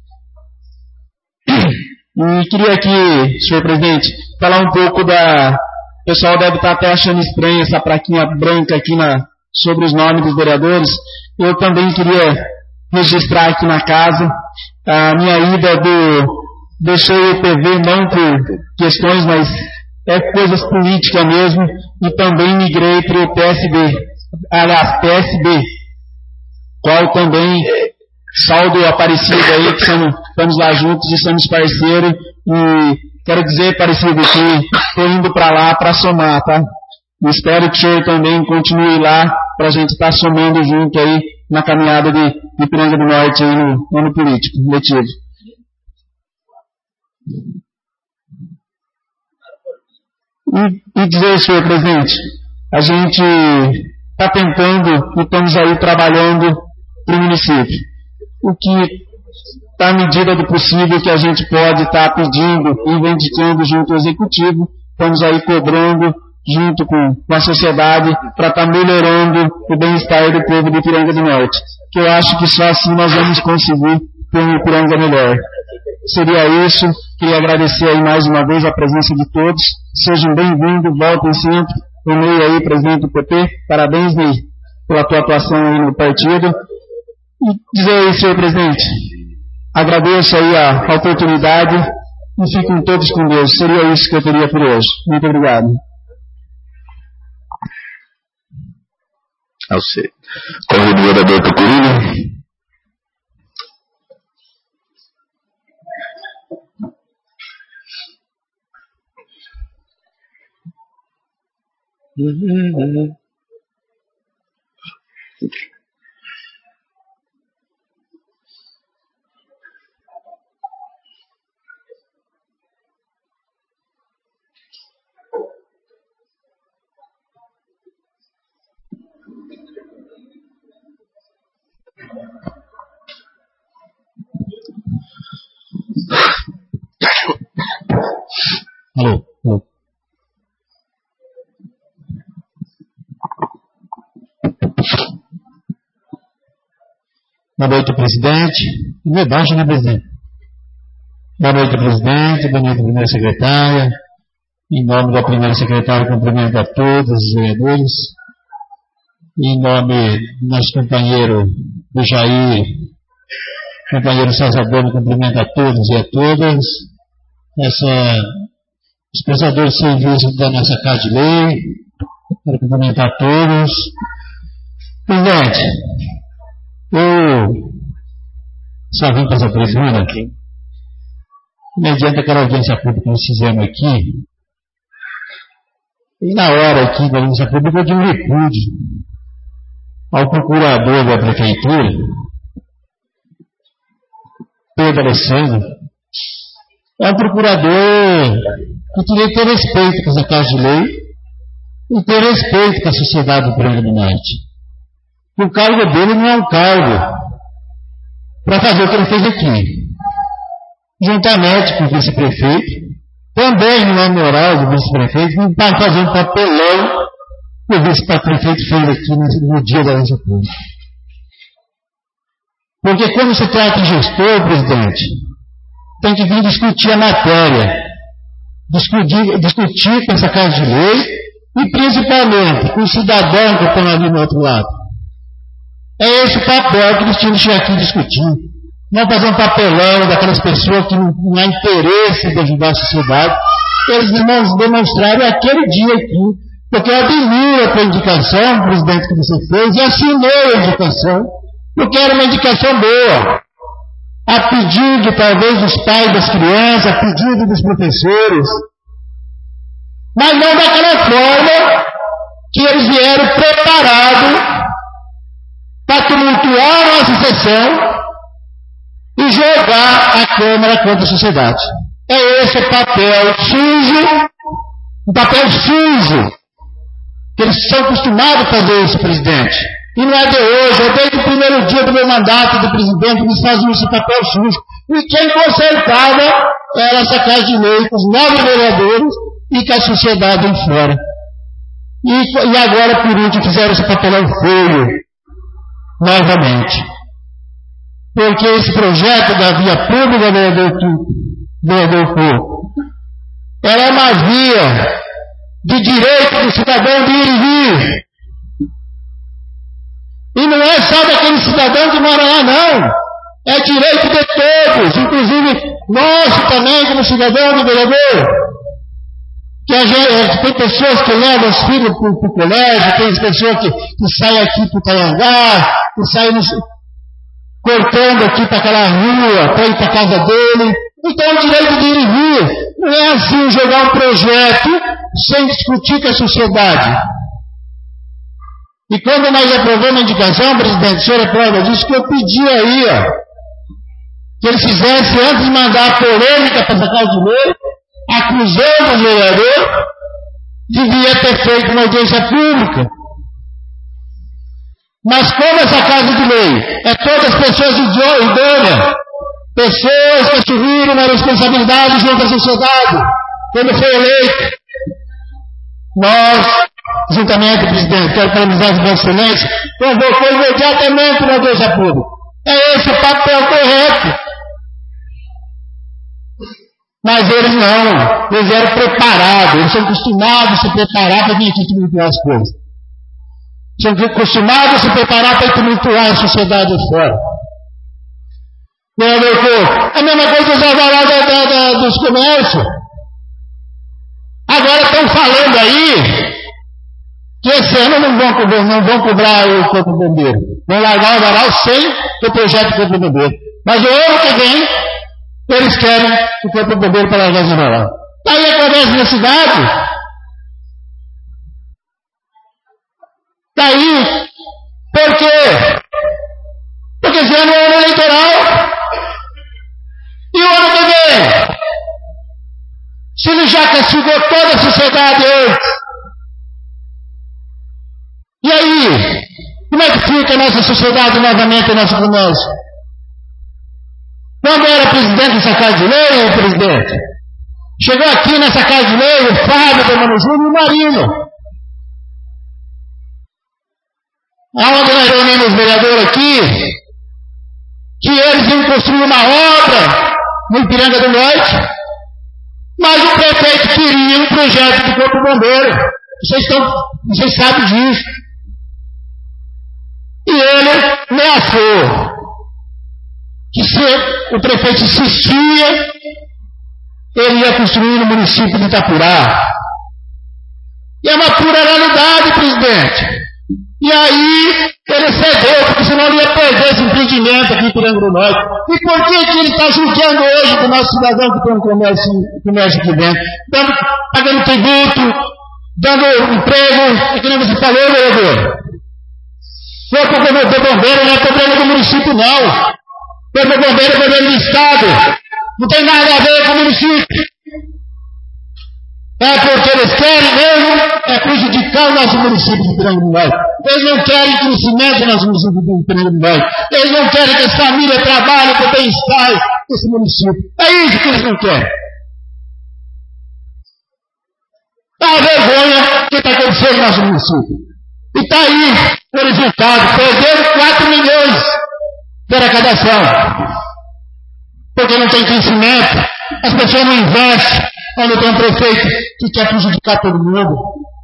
E queria aqui, senhor presidente, falar um pouco da... O pessoal deve estar até achando estranha essa plaquinha branca aqui na, sobre os nomes dos vereadores. Eu também queria registrar aqui na casa a minha ida do... Deixei o P V não por questões, mas é coisas políticas mesmo, e também migrei para o P S B, aliás, P S B, qual também... Saldo Aparecido aí, que somos, estamos lá juntos e somos parceiros, e quero dizer, Aparecido, que estou indo para lá para somar, tá? E espero que o senhor também continue lá, para a gente estar tá somando junto aí, na caminhada de, de Ipiranga do Norte aí no, no ano político, letivo. E, e dizer, senhor presidente, a gente está tentando e estamos aí trabalhando para o município. O que está à medida do possível que a gente pode estar tá pedindo e reivindicando junto ao Executivo, estamos aí cobrando junto com, com a sociedade para estar tá melhorando o bem-estar do povo do Ipiranga do Norte. Que eu acho que só assim nós vamos conseguir ter um Ipiranga melhor. Seria isso, queria agradecer aí mais uma vez a presença de todos, sejam bem-vindos, voltem sempre, o meio aí, presidente do P P, parabéns, Ney, pela tua atuação aí no partido. E dizer aí, senhor presidente, agradeço aí a, a oportunidade e fiquem todos com Deus. Seria isso que eu teria por hoje. Muito obrigado. Ao ser. Convido o vereador Tuculini. Uhum. Alô, alô. Boa noite, presidente. Não é baixo, né, presidente? Boa noite, presidente. Boa noite, primeira secretária. Em nome da primeira secretária, cumprimento a todos os vereadores. Em nome do nosso companheiro do Jair, companheiro César Bueno, cumprimento a todos e a todas. Essa, os prestadores de serviço da nossa Casa de Lei, quero cumprimentar a todos. Presidente, eu só vim para essa tribuna aqui, mediante aquela audiência pública que nós fizemos aqui, e na hora aqui da audiência pública eu dei um repúdio ao procurador da prefeitura, Pedro Alessandro. É um procurador que teria que ter respeito com essa Casa de Lei e ter respeito com a sociedade do Rio Grande do Norte. O cargo dele não é um cargo para fazer o que ele fez aqui. Juntamente com o vice-prefeito, também não é moral do vice-prefeito, não para fazer um papelão que o vice-prefeito fez aqui no, no dia da audiência pública. Porque quando se trata de gestor, presidente, tem que vir discutir a matéria, discutir, discutir com essa Casa de Lei e principalmente com o cidadão que está ali no outro lado. É esse o papel que eles tinham que chegar aqui discutir. Não fazer um papelão daquelas pessoas que não, não há interesse de ajudar a sociedade. Eles demonstraram aquele dia aqui, porque eu admiro a tua indicação, presidente, que você fez, e assinei a indicação, porque era uma indicação boa. A pedido, talvez, dos pais das crianças, a pedido dos professores, mas não daquela forma que eles vieram preparados para tumultuar a nossa sessão e jogar a Câmara contra a sociedade. É esse o papel sujo, um papel sujo, que eles são acostumados a fazer isso, presidente. E não é de hoje, é desde o primeiro dia do meu mandato de presidente, eles fazem esse papel sujo. E quem consertava era essa Casa de Lei, com os nove vereadores e com a sociedade em fora. E, e agora, por último, fizeram esse papelão feio, novamente. Porque esse projeto da via pública, vereador vereador Couto, ela é uma via de direito do cidadão de ir e vir. E não é só daquele cidadão que mora lá, não. É direito de todos, inclusive nosso também, como cidadão de vereador. Que a gente, tem pessoas que levam os filhos para o colégio, tem pessoas que, que saem aqui para o Taiangá, que saem nos, cortando aqui para aquela rua, para ir para a casa dele. Então é o direito de ir e vir. Não é assim jogar um projeto sem discutir com a sociedade. E quando nós aprovamos a indicação, presidente, o senhor aprova disso, que eu pedi aí, ó, que eles fizessem, antes de mandar a polêmica para essa Casa de Lei, acusando o vereador, devia ter feito uma audiência pública. Mas como essa Casa de Lei é todas pessoas idôneas, pessoas que assumiram uma responsabilidade junto à sociedade, quando foi eleito, nós, juntamente, presidente, quero parabenizar a Vossa Excelência, convocou imediatamente uma audiência pública. É esse o papel correto. Mas eles não, eles eram preparados, eles são acostumados a se preparar para vir aqui tumultuar as coisas. São acostumados a se preparar para tumultuar a sociedade fora. Não, meu povo, a mesma coisa já vai lá da, da, da, dos comércios. Agora estão falando aí que esse ano não vão cobrar, não vão cobrar o Corpo Bombeiro. Vão largar o varal sem o projeto do Corpo Bombeiro. Mas o ano que vem, eles querem o Corpo Bombeiro para largar o varal. Aí acontece na cidade. Daí, por quê? Porque esse ano é ano eleitoral. E o ano que vem? Se ele já castigou toda a sociedade antes. E aí? Como é que fica a nossa sociedade novamente, o nosso comércio? Quando era presidente dessa Casa de Lei, o presidente, chegou aqui nessa Casa de Lei o Fábio, o Mano Júnior e o Marino. Aonde nós reunimos os vereadores aqui, que eles iam construir uma obra no Ipiranga do Norte, mas o prefeito queria um projeto de corpo bombeiro. Vocês, estão, vocês sabem disso. E ele ameaçou que se o prefeito insistia, ele ia construir no município de Itapurá. E é uma pura realidade, presidente. E aí ele cedeu, porque senão ele ia perder esse empreendimento aqui em Ipiranga do Norte. E por que, que ele está julgando hoje do nosso cidadão que tem um comércio, comércio aqui dentro? Dando, pagando tributo, dando emprego, é que nem você falou, vereador. Não é problema do bombeiro, não é problema do município, não. O bombeiro é problema do Estado. Não tem nada a ver com o município. É porque eles querem mesmo é prejudicar o nosso município de Ipiranga do Norte. Eles não querem crescimento no nosso município de Ipiranga do Norte. Eles não querem que as famílias trabalhem para o bem-estar desse município. É isso que eles não querem. Dá uma vergonha o que está acontecendo no nosso município. E está aí o resultado. Perderam quatro milhões de arrecadação. Porque não tem crescimento. As pessoas não investem. Onde tem um prefeito que quer prejudicar todo mundo.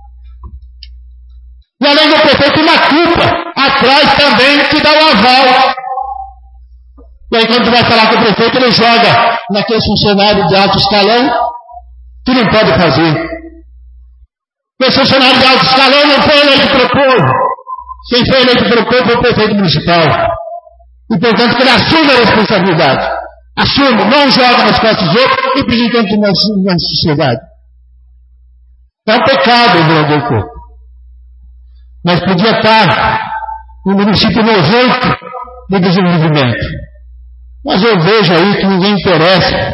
E além do prefeito, uma culpa atrás também que dá um aval. E aí quando tu vai falar com o prefeito, ele joga naqueles funcionários de alto escalão que não pode fazer. Esse funcionário de alto escalão não foi eleito pelo povo. Quem foi eleito pelo povo foi o prefeito municipal. E portanto que ele assume a responsabilidade. Assume, não joga nas costas dos outros e prejudicando na, na sociedade. É um pecado, vereador Couto. Mas podia estar no município nojento de desenvolvimento. Mas eu vejo aí que ninguém interessa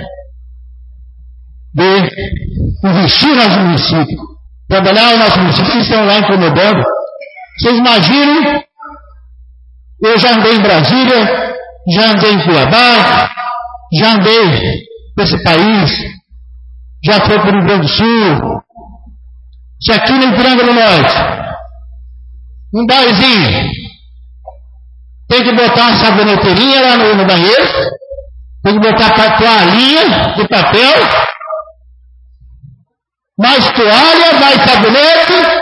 de investir no nosso município, trabalhar no nosso município, eles estão lá incomodando. Vocês imaginam, eu já andei em Brasília, já andei em Cuiabá, já andei nesse país, já fui para o Rio Grande do Sul, se aqui no Ipiranga do Norte, um barzinho, tem que botar uma saboneteirinha lá no, no banheiro, tem que botar a toalhinha de papel, mais toalha, mais sabonete.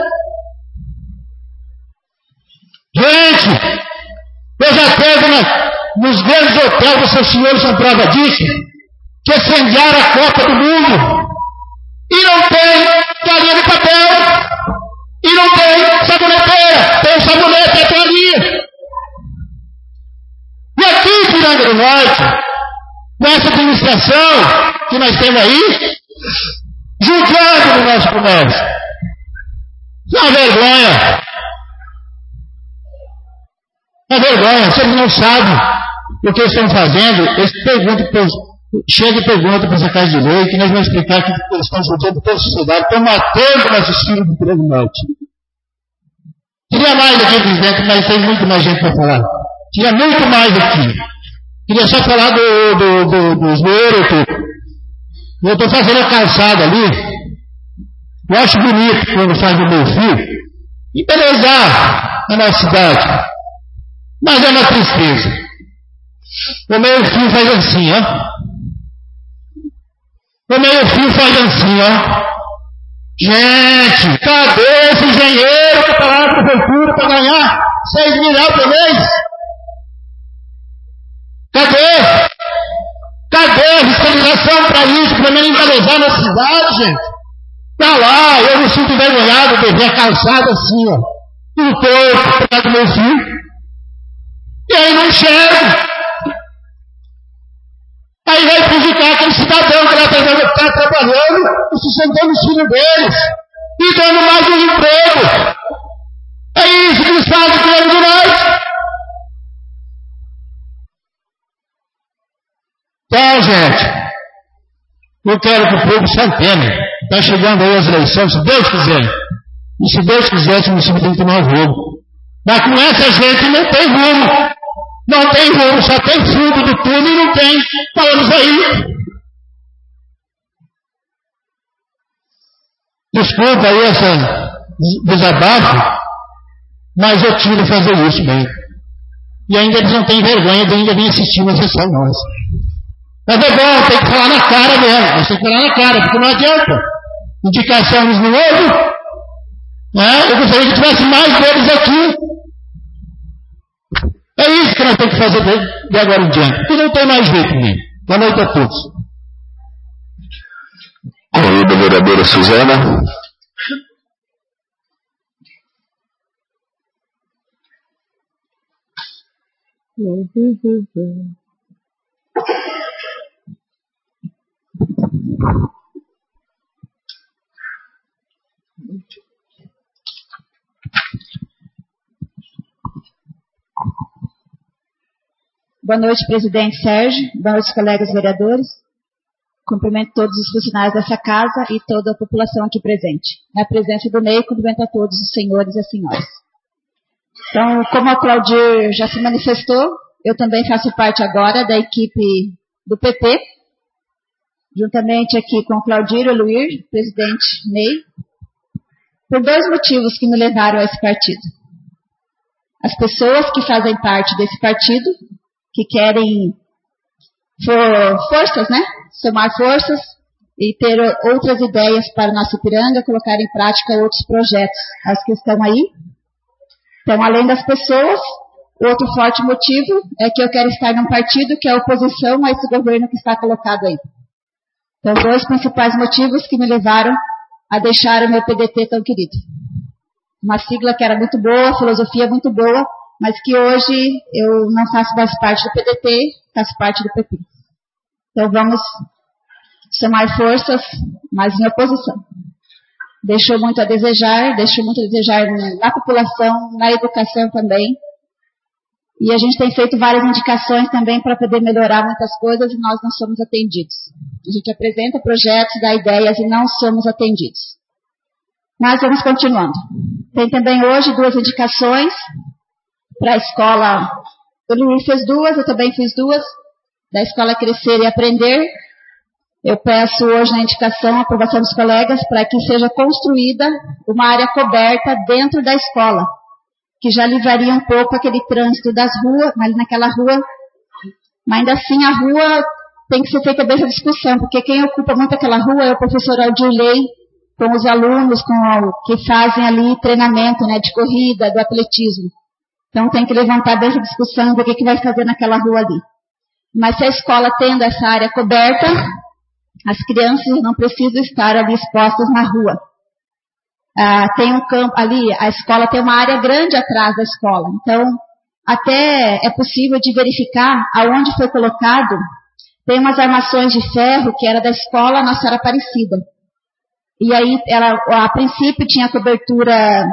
Gente, eu já teve na... nos grandes hotéis, vocês senhores são prova disso, que incendiaram a Copa do Mundo. E não tem toalhinha de papel. E não tem saboneteira. Tem sabonete e toalhinha. E aqui em Ipiranga do Norte, nessa administração que nós temos aí, julgando no nosso comércio. Isso é uma vergonha. É uma vergonha. Vocês não sabem o que eles estão fazendo. Eles perguntam, chega e pergunta para essa casa de lei, que nós vamos explicar que eles estão juntando toda a sociedade, estão matando nossos filhos do Ipiranga do Norte. Queria mais aqui, presidente, mas tem muito mais gente para falar. Queria muito mais aqui. Queria só falar do, do, do, dos meus. Eu estou fazendo a calçada ali. Eu acho bonito quando faz o meu fio. E belezar a nossa cidade. Mas é uma tristeza. O meio fio faz assim, ó. O meio fio faz assim, ó. Gente, cadê esse engenheiro que está lá na prefeitura para ganhar seis milhões por mês? Cadê? Cadê a fiscalização para isso, para não embelezar na cidade, gente? Tá lá, eu me sinto envergonhado de ver a calçada assim, ó. Um corpo, por causa do meu filho. E aí não enxerga. Aí vai prejudicar aquele cidadão que está trabalhando e sustentando os filhos deles. E dando mais um emprego. É isso que eles fazem com o Rio Grande do Norte. Então, gente, eu quero que o povo se antene. Está chegando aí as eleições, se Deus quiser. E se Deus quiser, esse município tem que tomar rumo. Mas com essa gente não tem rumo. Não tem rumo, só tem fundo do túnel e não tem. Falamos aí. Desculpa aí essa desabafo, mas eu tive que fazer isso mesmo. E ainda eles não têm vergonha de ainda vir assistir uma sessão nossa. Mas é bom, tem que falar na cara mesmo. Mas tem que falar na cara, porque não adianta. Indicações no olho. Né? Eu gostaria que tivesse mais deles aqui. É isso que nós temos que fazer de agora em diante. Porque não tem mais jeito mesmo. Boa noite a todos. Convida a vereadora Suzana. Boa noite, presidente Sérgio. Boa noite, colegas vereadores. Cumprimento todos os funcionários dessa casa e toda a população aqui presente. Na presença do Ney, cumprimento a todos os senhores e as senhoras. Então, como a Claudir já se manifestou, eu também faço parte agora da equipe do P P, juntamente aqui com o Claudir e o Luir, presidente Ney, por dois motivos que me levaram a esse partido. As pessoas que fazem parte desse partido, que querem for, forças, né? Somar forças e ter outras ideias para o nosso Ipiranga, colocar em prática outros projetos, as que estão aí. Então, além das pessoas, outro forte motivo é que eu quero estar num partido que é oposição a esse governo que está colocado aí. Então, dois principais motivos que me levaram a deixar o meu P D T tão querido. Uma sigla que era muito boa, filosofia muito boa, mas que hoje eu não faço mais parte do P D T, faço parte do P P. Então vamos somar forças, mas em oposição. Deixou muito a desejar, deixou muito a desejar na população, na educação também. E a gente tem feito várias indicações também para poder melhorar muitas coisas e nós não somos atendidos. A gente apresenta projetos, dá ideias e não somos atendidos. Mas vamos continuando. Tem também hoje duas indicações para a escola. O Luiz fez duas, eu também fiz duas. Da escola Crescer e Aprender. Eu peço hoje na indicação a aprovação dos colegas para que seja construída uma área coberta dentro da escola, que já livraria um pouco aquele trânsito das ruas, mas naquela rua, mas ainda assim a rua tem que ser feita dessa discussão, porque quem ocupa muito aquela rua é o professor Aldirley, com os alunos com o, que fazem ali treinamento, né, de corrida, do atletismo. Então tem que levantar dessa discussão do que, que vai fazer naquela rua ali. Mas se a escola tendo essa área coberta, as crianças não precisam estar ali expostas na rua. Ah, tem um campo ali, a escola tem uma área grande atrás da escola. Então, até é possível de verificar aonde foi colocado. Tem umas armações de ferro que era da escola Nossa Senhora Aparecida. E aí, ela, a princípio, tinha cobertura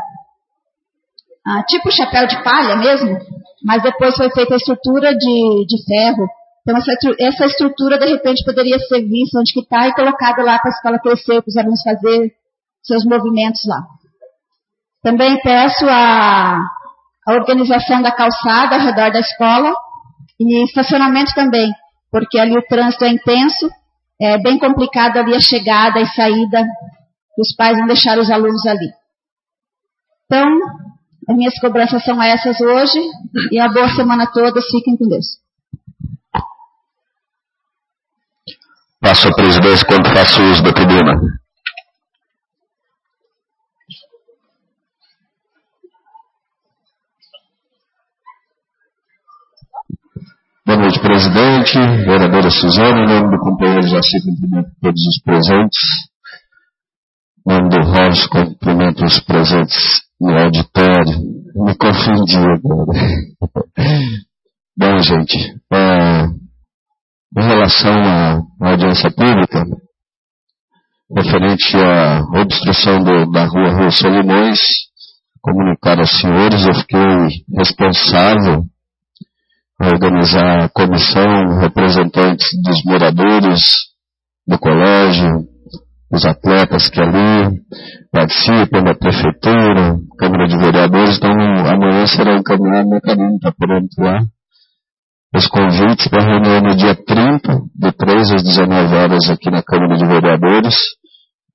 ah, tipo chapéu de palha mesmo, mas depois foi feita a estrutura de, de ferro. Então, essa, essa estrutura, de repente, poderia ser vista onde que está e colocada lá para a escola crescer, para os alunos fazer seus movimentos lá. Também peço a, a organização da calçada ao redor da escola e estacionamento também, porque ali o trânsito é intenso, é bem complicado ali a chegada e saída, os pais vão deixar os alunos ali. Então, as minhas cobranças são essas hoje e a boa semana toda, fiquem com Deus. Passo a presidência quando faço uso da tribuna. Boa noite, presidente, vereadora Suzana, em nome do companheiro Jaci, cumprimento todos os presentes. Em nome do Rosa, cumprimento os presentes no auditório. Me confundi agora. Bom, gente, é... em relação à audiência pública, referente à obstrução do, da rua Rua Solimões, comunicar aos senhores, eu fiquei responsável por organizar a comissão, representantes dos moradores do colégio, os atletas que ali participam da prefeitura, Câmara de Vereadores, então amanhã será encaminhado, meu caminho está pronto lá. Os convites para a reunião no dia trinta, de três às dezenove horas aqui na Câmara de Vereadores.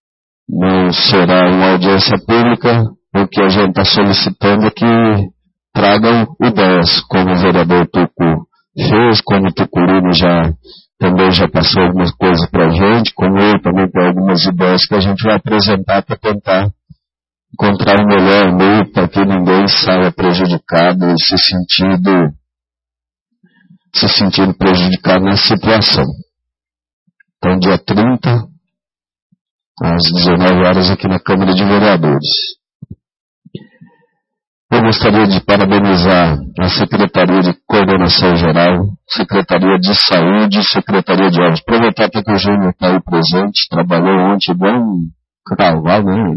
Não será uma audiência pública, o que a gente está solicitando é que tragam ideias, como o vereador Tucu fez, como o Tuculino já, também já passou algumas coisas para a gente, como eu também tenho algumas ideias que a gente vai apresentar para tentar encontrar um melhor meio para que ninguém saia prejudicado e se sentindo, se sentindo prejudicado nessa situação. Então, dia trinta, às dezenove horas, aqui na Câmara de Vereadores. Eu gostaria de parabenizar a Secretaria de Coordenação Geral, Secretaria de Saúde, Secretaria de Obras. Aproveitar até que o Júnior está aí presente, trabalhou ontem igual um cavalo, né?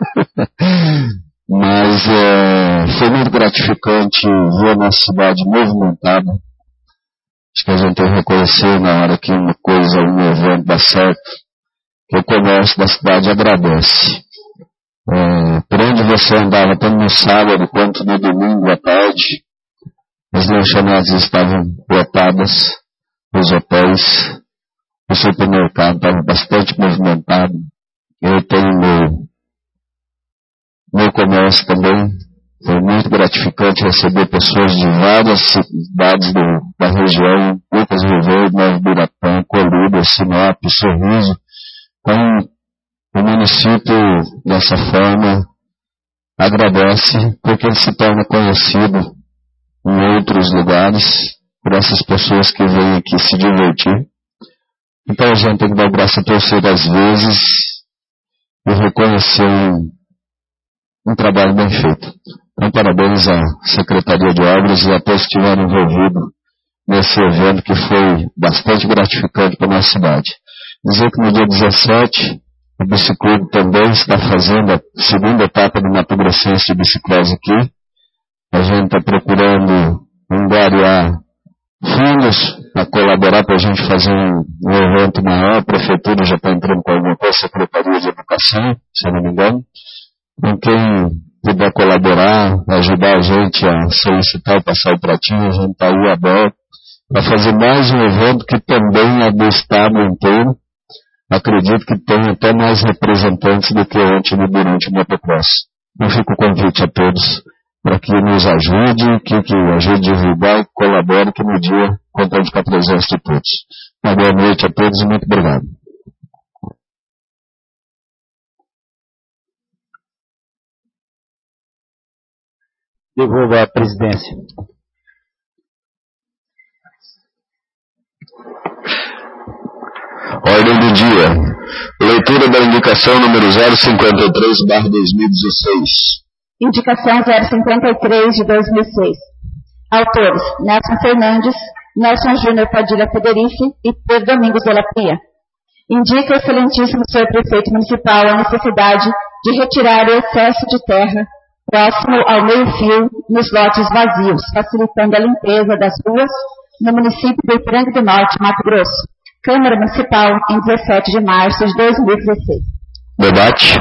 Mas é, foi muito gratificante ver a nossa cidade movimentada. Acho que a gente tem que reconhecer na hora que uma coisa, um evento dá certo, que o comércio da cidade agradece. É, por onde você andava, tanto no sábado quanto no domingo à tarde, as lanchonetes estavam lotadas, os hotéis, o supermercado estava bastante movimentado. Eu tenho meu, meu comércio também. Foi muito gratificante receber pessoas de várias cidades do, da região, Lucas Ribeiro, Nova Biratã, Colíder, Sinop, Sorriso. Então, o município, dessa forma, agradece porque ele se torna conhecido em outros lugares por essas pessoas que vêm aqui se divertir. Então a gente tem que dar o braço a torcer às vezes e reconhecer um, um trabalho bem feito. Então parabéns à Secretaria de Obras e a todos que estiveram envolvidos nesse evento que foi bastante gratificante para a nossa cidade. Dizer que no dia dezessete, o Biciclube também está fazendo a segunda etapa do Mato Grossense de bicicleta aqui. A gente está procurando angariar fundos para colaborar para a gente fazer um, um evento maior. A Prefeitura já está entrando com alguma coisa, Secretaria de Educação, se eu não me engano. Então quem puder colaborar, ajudar a gente a solicitar, passar o pratinho, a gente está aí aberto para fazer mais um evento que também é do Estado inteiro. Acredito que tem até mais representantes do que ontem no durante o Motocross. Então fica o convite a todos para que nos ajude, que, que ajude a divulgar e colabore, que no dia contamos com a presença de todos. Uma boa noite a todos e muito obrigado. Devolvo a presidência. Ordem do dia. Leitura da indicação número zero cinquenta e três barra dois mil e dezesseis. Indicação zero cinquenta e três de dois mil e seis. Autores: Nelson Fernandes, Nelson Júnior Padilha Federici e Pedro Domingos de la Pia. Indica o excelentíssimo senhor prefeito municipal a necessidade de retirar o excesso de terra próximo ao meio-fio nos lotes vazios, facilitando a limpeza das ruas no município do Ipiranga do Norte, Mato Grosso. Câmara Municipal, em dezessete de março de dois mil e dezesseis. Debate.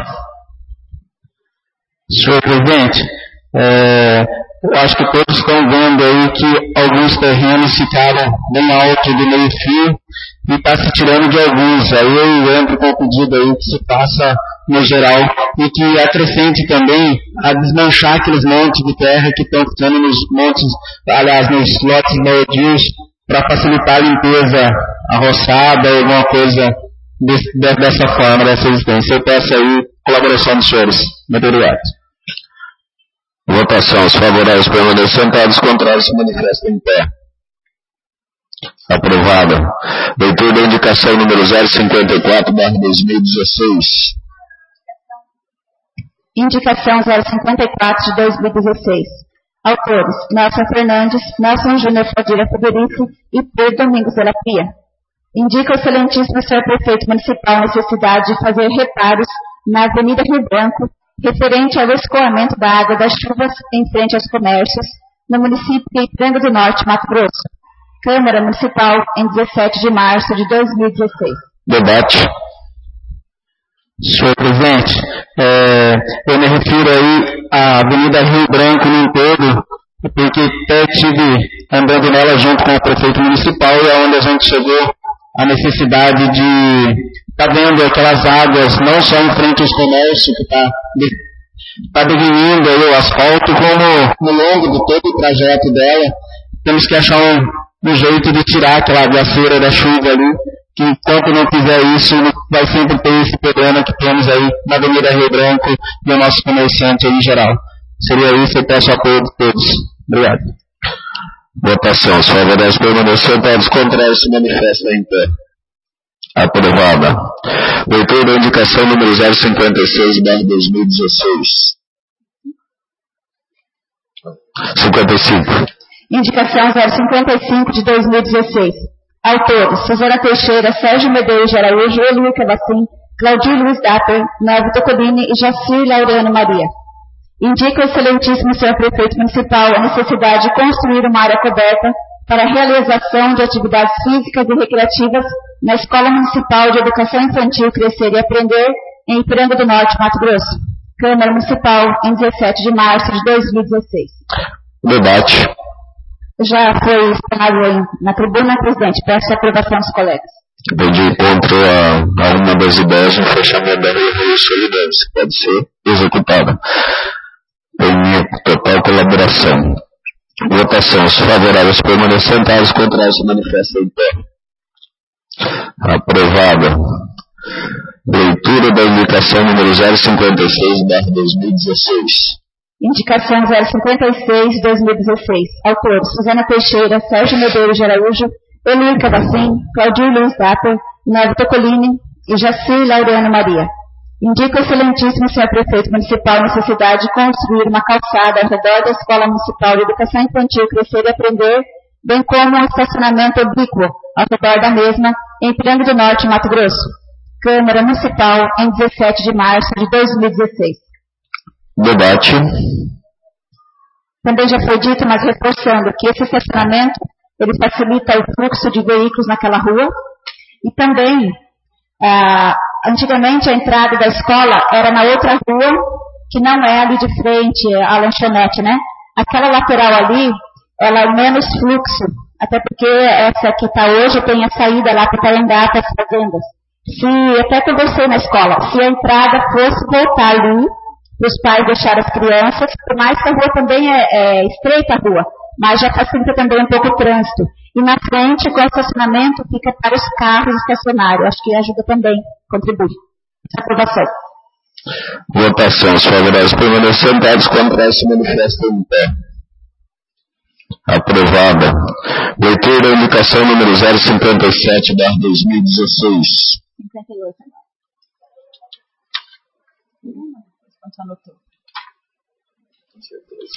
Senhor presidente, é, eu acho que todos estão vendo aí que alguns terrenos ficaram bem alto do meio-fio e está se tirando de alguns. Aí eu entro com o pedido aí que se faça no geral e que acrescente também a desmanchar aqueles montes de terra que estão ficando nos montes, aliás, nos lotes médios, para facilitar a limpeza, a roçada ou alguma coisa desse, dessa forma, dessa existência. Eu peço aí colaboração dos senhores. Muito obrigado. Votação. Os favoráveis permanecem sentados, os contrários se manifestam em pé. Aprovada. Leitura da indicação número zero cinquenta e quatro barra dois mil e dezesseis. Indicação zero cinquenta e quatro de dois mil e dezesseis. Autores: Nelson Fernandes, Nelson Júnior Padilha Federici e Pedro Domingos de la Pia. Indica o excelentíssimo senhor prefeito municipal a necessidade de fazer reparos na Avenida Rio Branco, referente ao escoamento da água das chuvas em frente aos comércios, no município de Ipiranga do Norte, Mato Grosso. Câmara Municipal, em dezessete de março de dois mil e dezesseis. Debate. Senhor presidente, é, eu me refiro aí à Avenida Rio Branco no todo, porque até estive andando nela junto com o prefeito municipal e é onde a gente chegou a necessidade de estar tá vendo aquelas águas, não só em frente aos comércios, que está está diminuindo aí o asfalto, como no longo de todo o trajeto dela, temos que achar um, um jeito de tirar aquela aguaceira da chuva ali, que enquanto não fizer isso, vai sempre ter esse problema que temos aí na Avenida Rio Branco e o nosso comerciante aí em geral. Seria isso, eu peço apoio de todos. Obrigado. Votação. Os favoráveis permanecem sentados, contrários se manifestam em pé. Aprovada. Leitura da indicação número zero cinquenta e seis barra dois mil e dezesseis. cinquenta e cinco. Indicação zero cinquenta e cinco de dois mil e dezesseis. Autores: Suzana Teixeira, Sérgio Medeiros de Araújo, Eluí Cavacim, Claudio Luiz Dapper, Nelvio Tocolini e Jacir Laureano Maria. Indica o excelentíssimo senhor prefeito municipal a necessidade de construir uma área coberta para a realização de atividades físicas e recreativas na Escola Municipal de Educação Infantil Crescer e Aprender, em Ipiranga do Norte, Mato Grosso. Câmara Municipal, em dezessete de março de dois mil e dezesseis. Debate. Já foi explorado na tribuna, presidente. Peço a aprovação dos colegas. Vem de encontro a, a uma das ideias no fechamento da Rio Solidária, que pode ser executada. Em minha total colaboração. Votação. Os favoráveis permanecem sentados, contrários se manifestam em pé. Aprovada. Leitura da indicação número zero cinquenta e seis barra dois mil e dezesseis. Indicação zero cinquenta e seis de dois mil e dezesseis. Autores: Suzana Teixeira, Sérgio Medeiros de Araújo, Eluí Cavacim, Claudio Luiz Dapper, Nelvio Tocolini e Jacir Laureano Maria. Indica o excelentíssimo senhor prefeito municipal a necessidade de construir uma calçada ao redor da Escola Municipal de Educação Infantil Crescer e Aprender, bem como um estacionamento oblíquo ao redor da mesma, em Ipiranga do Norte, Mato Grosso. Câmara Municipal, em dezessete de março de dois mil e dezesseis. Debate. Também já foi dito, mas reforçando, que esse estacionamento ele facilita o fluxo de veículos naquela rua e também, ah, antigamente a entrada da escola era na outra rua, que não é ali de frente à lanchonete, né? Aquela lateral ali, ela é menos fluxo, até porque essa que está hoje tem a saída lá para Itaiangá, para as fazendas. Se, até conversei na escola, se a entrada fosse voltar ali, para os pais deixar as crianças, por mais que a rua também é, é estreita a rua, mas já facilita também um pouco o trânsito. E na frente, com o estacionamento, fica para os carros estacionários. Acho que ajuda também, contribui. Aprovação. Votação. Os favoráveis permanecem sentados, contrários se manifestam em pé. Aprovada. Leitura da indicação número zero cinquenta e sete barra dois mil e dezesseis. cinquenta e oito agora. Quanto anotou? Com certeza.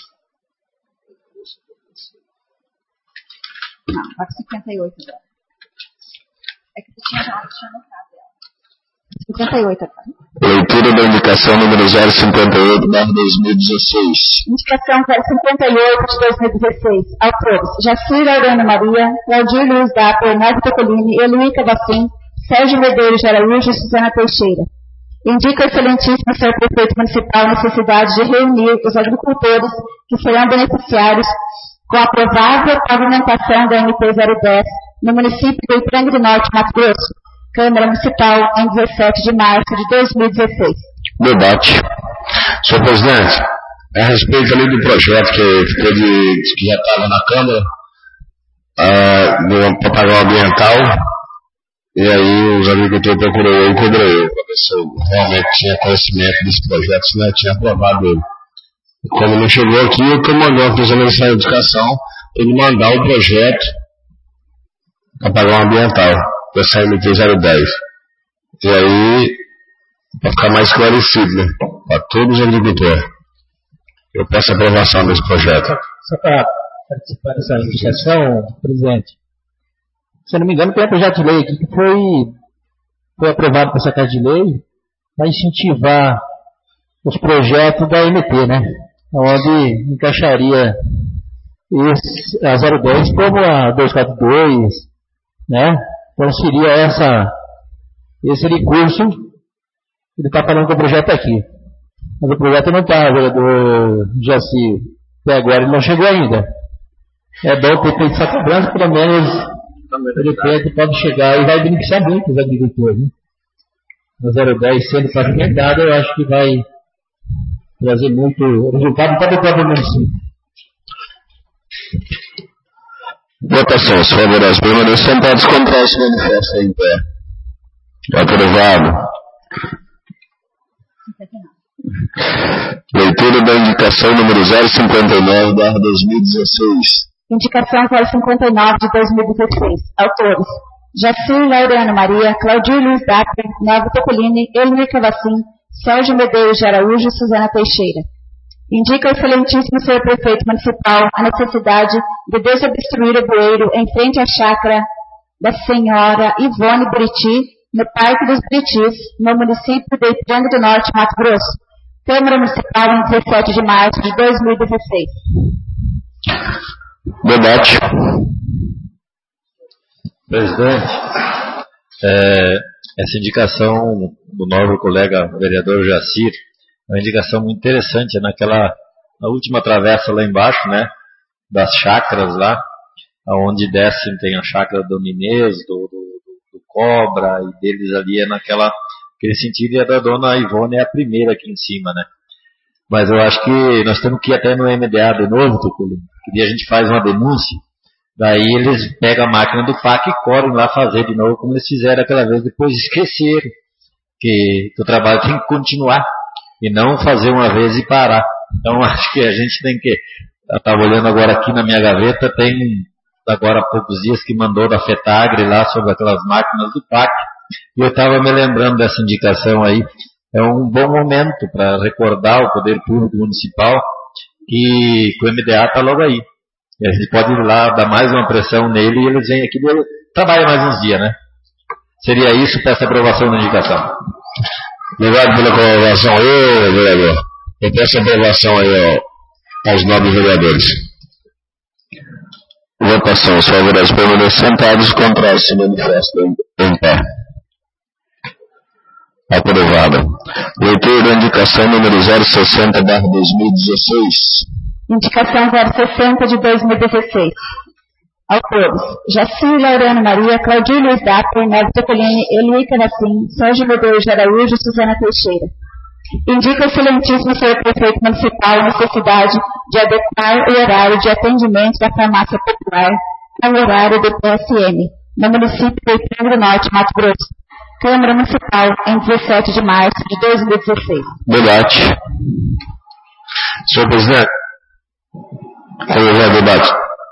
Não, vai para cinquenta e oito agora. É que tu tinha anotado ela. cinquenta e oito agora. Leitura da indicação número zero cinquenta e oito barra dois mil e dezesseis. Indicação zero cinquenta e oito de dois mil e dezesseis. Autores: Jacir Laureano Maria, Claudio Luiz Dapper, Nelvio Tocolini, Eluí Cavacim, Sérgio Medeiros de Araújo e Suzana Teixeira. Indica o excelentíssimo senhor prefeito municipal a necessidade de reunir os agricultores que serão beneficiários com a provável pavimentação da M T zero dez no município de Ipiranga do Norte, Mato Grosso. Câmara Municipal, em dezessete de março de dois mil e dezesseis. Debate. Senhor presidente, a respeito ali do projeto que, ficou de, que já estava na Câmara, uh, do propaganda ambiental, e aí os agricultores procurou eu e cobrou eu, para ver se eu realmente tinha conhecimento desse projeto, se não tinha aprovado ele. E como não chegou aqui, eu que mandou a Polícia Ministério da Educação para ele mandar o projeto propaganda ambiental, para essa M T zero dez. E aí, para ficar mais esclarecido, né, para todos os agricultores. Eu peço a aprovação desse projeto. Só para participar dessa indicação, presidente. Se eu não me engano, tem um projeto de lei aqui que foi, foi aprovado por essa Casa de Lei para incentivar os projetos da M T, né? Onde encaixaria esse, a zero dez como a duzentos e quarenta e dois, né? Então seria essa, esse recurso que ele está falando com o projeto aqui. Mas o projeto não está, vereador Jaci, até agora ele não chegou ainda. É bom ter feito essa cobrança, pelo menos ele pode, pode chegar e vai beneficiar muito os agricultores, né? A zero dez sendo pavimentada, eu acho que vai trazer muito resultado para o próprio município. Votação. Os favoráveis permanecem sentados, contrários se manifestam em pé. Aprovado. Leitura da indicação número zero cinquenta e nove barra dois mil e dezesseis. Indicação zero cinquenta e nove de dois mil e dezesseis. Autores: Jacir Laureano Maria, Claudio Luiz Dacre, Nélio Topolini, Elmir Cavacim, Sérgio Medeiros de Araújo e Suzana Teixeira. Indica o excelentíssimo senhor prefeito municipal a necessidade de desobstruir o bueiro em frente à chácara da senhora Ivone Buriti, no Parque dos Buritis, no município de Ipiranga do Norte, Mato Grosso. Câmara Municipal, em dezessete de março de dois mil e dezesseis. Debate. Presidente, é, essa indicação do nobre colega vereador Jacir é uma indicação muito interessante, naquela, na última travessa lá embaixo, né, das chácaras lá, onde desce tem a chácara do Inês, do, do, do Cobra, e deles ali é naquela, naquele sentido, e a da dona Ivone é a primeira aqui em cima, né. Mas eu acho que nós temos que ir até no M D A de novo, Tuculino, que a gente faz uma denúncia, daí eles pegam a máquina do P A C e correm lá fazer de novo, como eles fizeram aquela vez, depois esqueceram que, que o trabalho tem que continuar, e não fazer uma vez e parar. Então acho que a gente tem que, eu estava olhando agora aqui na minha gaveta, tem agora há poucos dias que mandou da FETAGRE lá sobre aquelas máquinas do P A C, e eu estava me lembrando dessa indicação aí. É um bom momento para recordar o Poder Público Municipal que, que o M D A está logo aí. E a gente pode ir lá dar mais uma pressão nele e eles vêm aqui e trabalham mais uns dias, né? Seria isso para essa aprovação da indicação. Obrigado pela colaboração aí, vereador. Eu peço aprovação aí ó, aos nobres vereadores. Votação. Os favoráveis permanecem sentados, contrários se manifestam em pé. Aprovado. Leitura da indicação número zero sessenta barra dois mil e dezesseis. Indicação zero sessenta de dois mil e dezesseis. Autores: Jacir Laureano Maria, Claudio Luiz Dacre, Nélio Topolini, Elmir Cavacim, Sérgio Medeiros de Araújo e Suzana Teixeira. Indica o excelentíssimo senhor prefeito municipal a necessidade de adequar o horário de atendimento da farmácia popular ao horário do P S M, no município de Ipiranga do Norte, Mato Grosso. Câmara Municipal, em dezessete de março de dois mil e dezesseis. Debate. Senhor Presidente, como é o debate?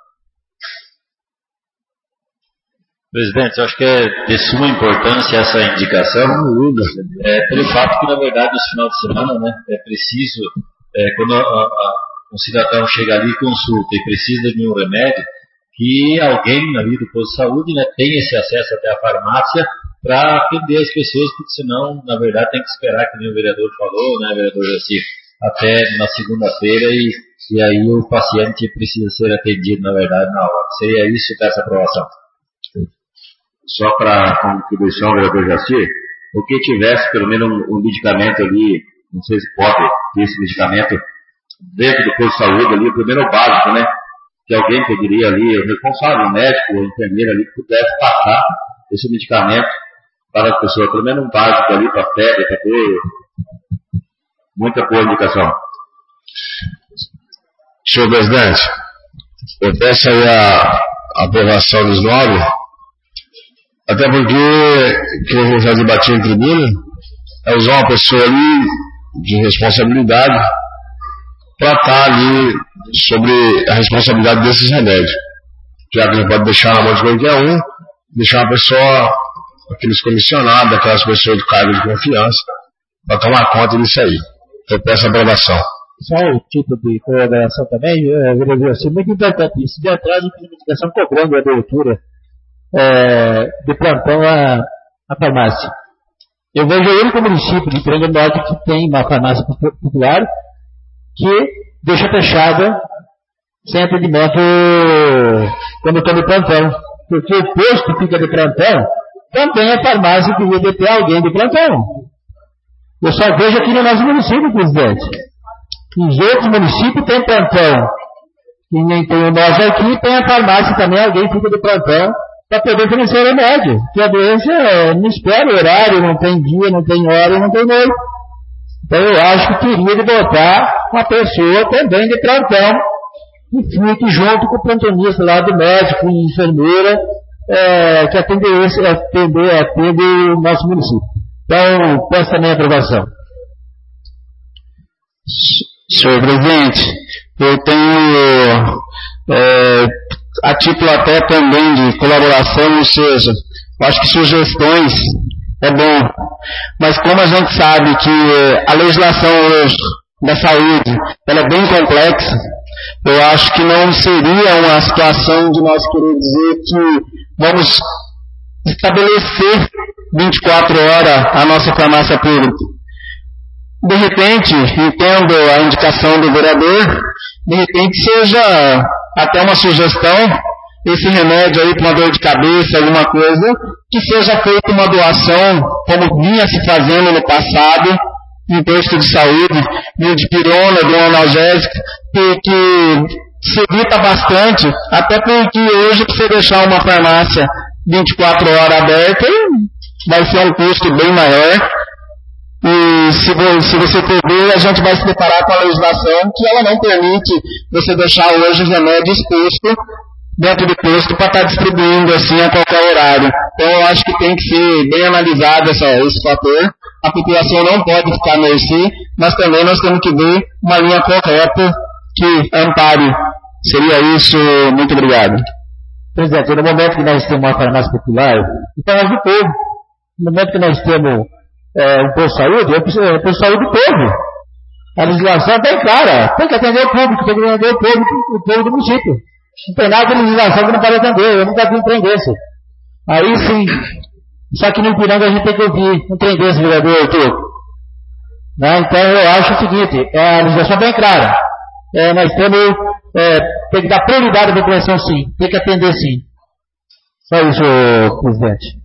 Presidente, eu acho que é de suma importância essa indicação, é, pelo fato que, na verdade, nos finais de semana, né, é preciso, é, quando a, a, um cidadão chega ali e consulta e precisa de um remédio, que alguém ali do posto de saúde, né, tenha esse acesso até a farmácia para atender as pessoas, porque senão, na verdade, tem que esperar, que nem o vereador falou, né, vereador Jacir, até na segunda-feira e, e aí o paciente precisa ser atendido, na verdade, na hora. Seria isso dessa aprovação? Só para contribuição, vereador Jacir, o que tivesse pelo menos um, um medicamento ali, não sei se pode ter esse medicamento dentro do posto de saúde ali, primeiro o básico, né? Que alguém poderia ali, o responsável, o médico ou a enfermeira ali, que pudesse passar esse medicamento para a pessoa, pelo menos um básico ali para febre, para ter muita boa indicação. Senhor Presidente, eu peço aí a aprovação dos nove, até porque que a gente já debatiu em tribuna, é usar uma pessoa ali de responsabilidade para estar ali sobre a responsabilidade desses remédios. Já que não pode deixar na mão de qualquer um, deixar uma pessoa, aqueles comissionados, aquelas pessoas de cargo de confiança, para tomar conta disso aí. Eu peço a aprovação. Só o tipo de colaboração também, é, vereador, assim, muito importante isso. De atrás, a investigação cobrando a abertura é, de plantão a, a farmácia. Eu vejo o único município de Ipiranga do Norte que tem uma farmácia popular que deixa fechada sem atendimento quando está de plantão. Porque o posto fica de plantão, também a farmácia devia ter alguém de plantão. Eu só vejo aqui no nosso município, presidente. Os outros municípios têm plantão. E nem tem o nosso aqui, tem a farmácia também, alguém fica de plantão para poder fornecer remédio. Porque a doença é, não espera o horário, não tem dia, não tem hora, não tem noite. Então eu acho que teria de botar uma pessoa também de plantão que fique junto com o plantonista lá do médico e enfermeira é, que atende, esse, atende, atende o nosso município. Então, peço também a aprovação. Senhor presidente, eu tenho, é, a título até também de colaboração, ou seja, eu acho que sugestões é bom, mas como a gente sabe que a legislação hoje da saúde ela é bem complexa, eu acho que não seria uma situação de nós querer dizer que vamos estabelecer vinte e quatro horas a nossa farmácia pública. De repente, entendo a indicação do vereador, de repente seja até uma sugestão, esse remédio aí para uma dor de cabeça, alguma coisa, que seja feita uma doação, como vinha se fazendo no passado, em posto de saúde, de dipirona, de um analgésico, que, que se evita bastante, até porque hoje, para você deixar uma farmácia vinte e quatro horas aberta, vai ser um custo bem maior. E se, se você for ver, a gente vai se deparar com a legislação que ela não permite você deixar hoje o remédio exposto dentro do posto para estar distribuindo assim a qualquer horário. Então eu acho que tem que ser bem analisado essa, esse fator. A população não pode ficar à mercê, mas também nós temos que ver uma linha correta que ampare. Seria isso. Muito obrigado. Presidente, no momento que nós temos uma farmácia popular, então é do povo. No momento que nós temos é, um posto de saúde, é o posto de saúde do povo. A legislação é bem clara. Tem que atender o público, tem que atender o povo, o povo do município. Não tem nada de legislação que não pode atender. Eu nunca vi um trem desse. Aí sim. Só que no Ipiranga a gente tem que ouvir um trem desse, vereador Arthur. Né? Então eu acho o seguinte, é, a legislação é bem clara. É, nós temos, é, tem que dar prioridade à população sim. Tem que atender sim. Só isso, presidente.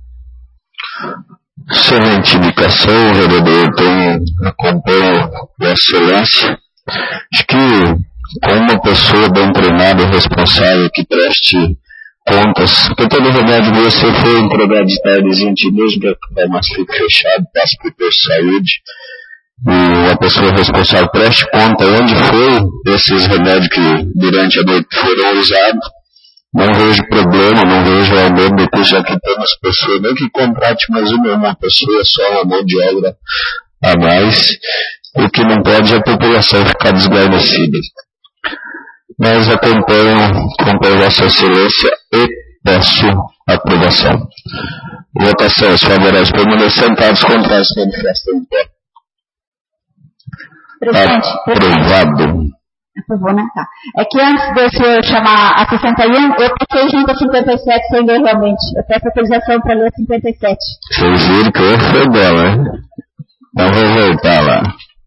Excelente indicação, vereador. Tenho, acompanho Vossa Excelência. Acho que com uma pessoa bem treinada e responsável que preste contas, porque todo remédio que você for empregado de tardezinho, mesmo que a farmácia fique fechada, passa para o posto de saúde, e a pessoa responsável preste conta onde foi esses remédios que durante a noite foram usados. Não vejo problema, não vejo alguém de que já que temos pessoas, nem que contrate mais uma, uma pessoa, só uma mão de obra a mais, o que não pode é a população ficar desguarnecida. Mas acompanho, acompanho Vossa Excelência e peço aprovação. Votação, os favoráveis permanecer sentados, contrários manifestam em pé. Presidente, aprovado. Aprovou, né? Tá. É que antes de o senhor chamar a sessenta e um, eu passei junto a cinquenta e sete sem ler realmente. Eu peço autorização para ler a cinquenta e sete. Vocês viram que eu fui dela, né? Então vou voltar lá.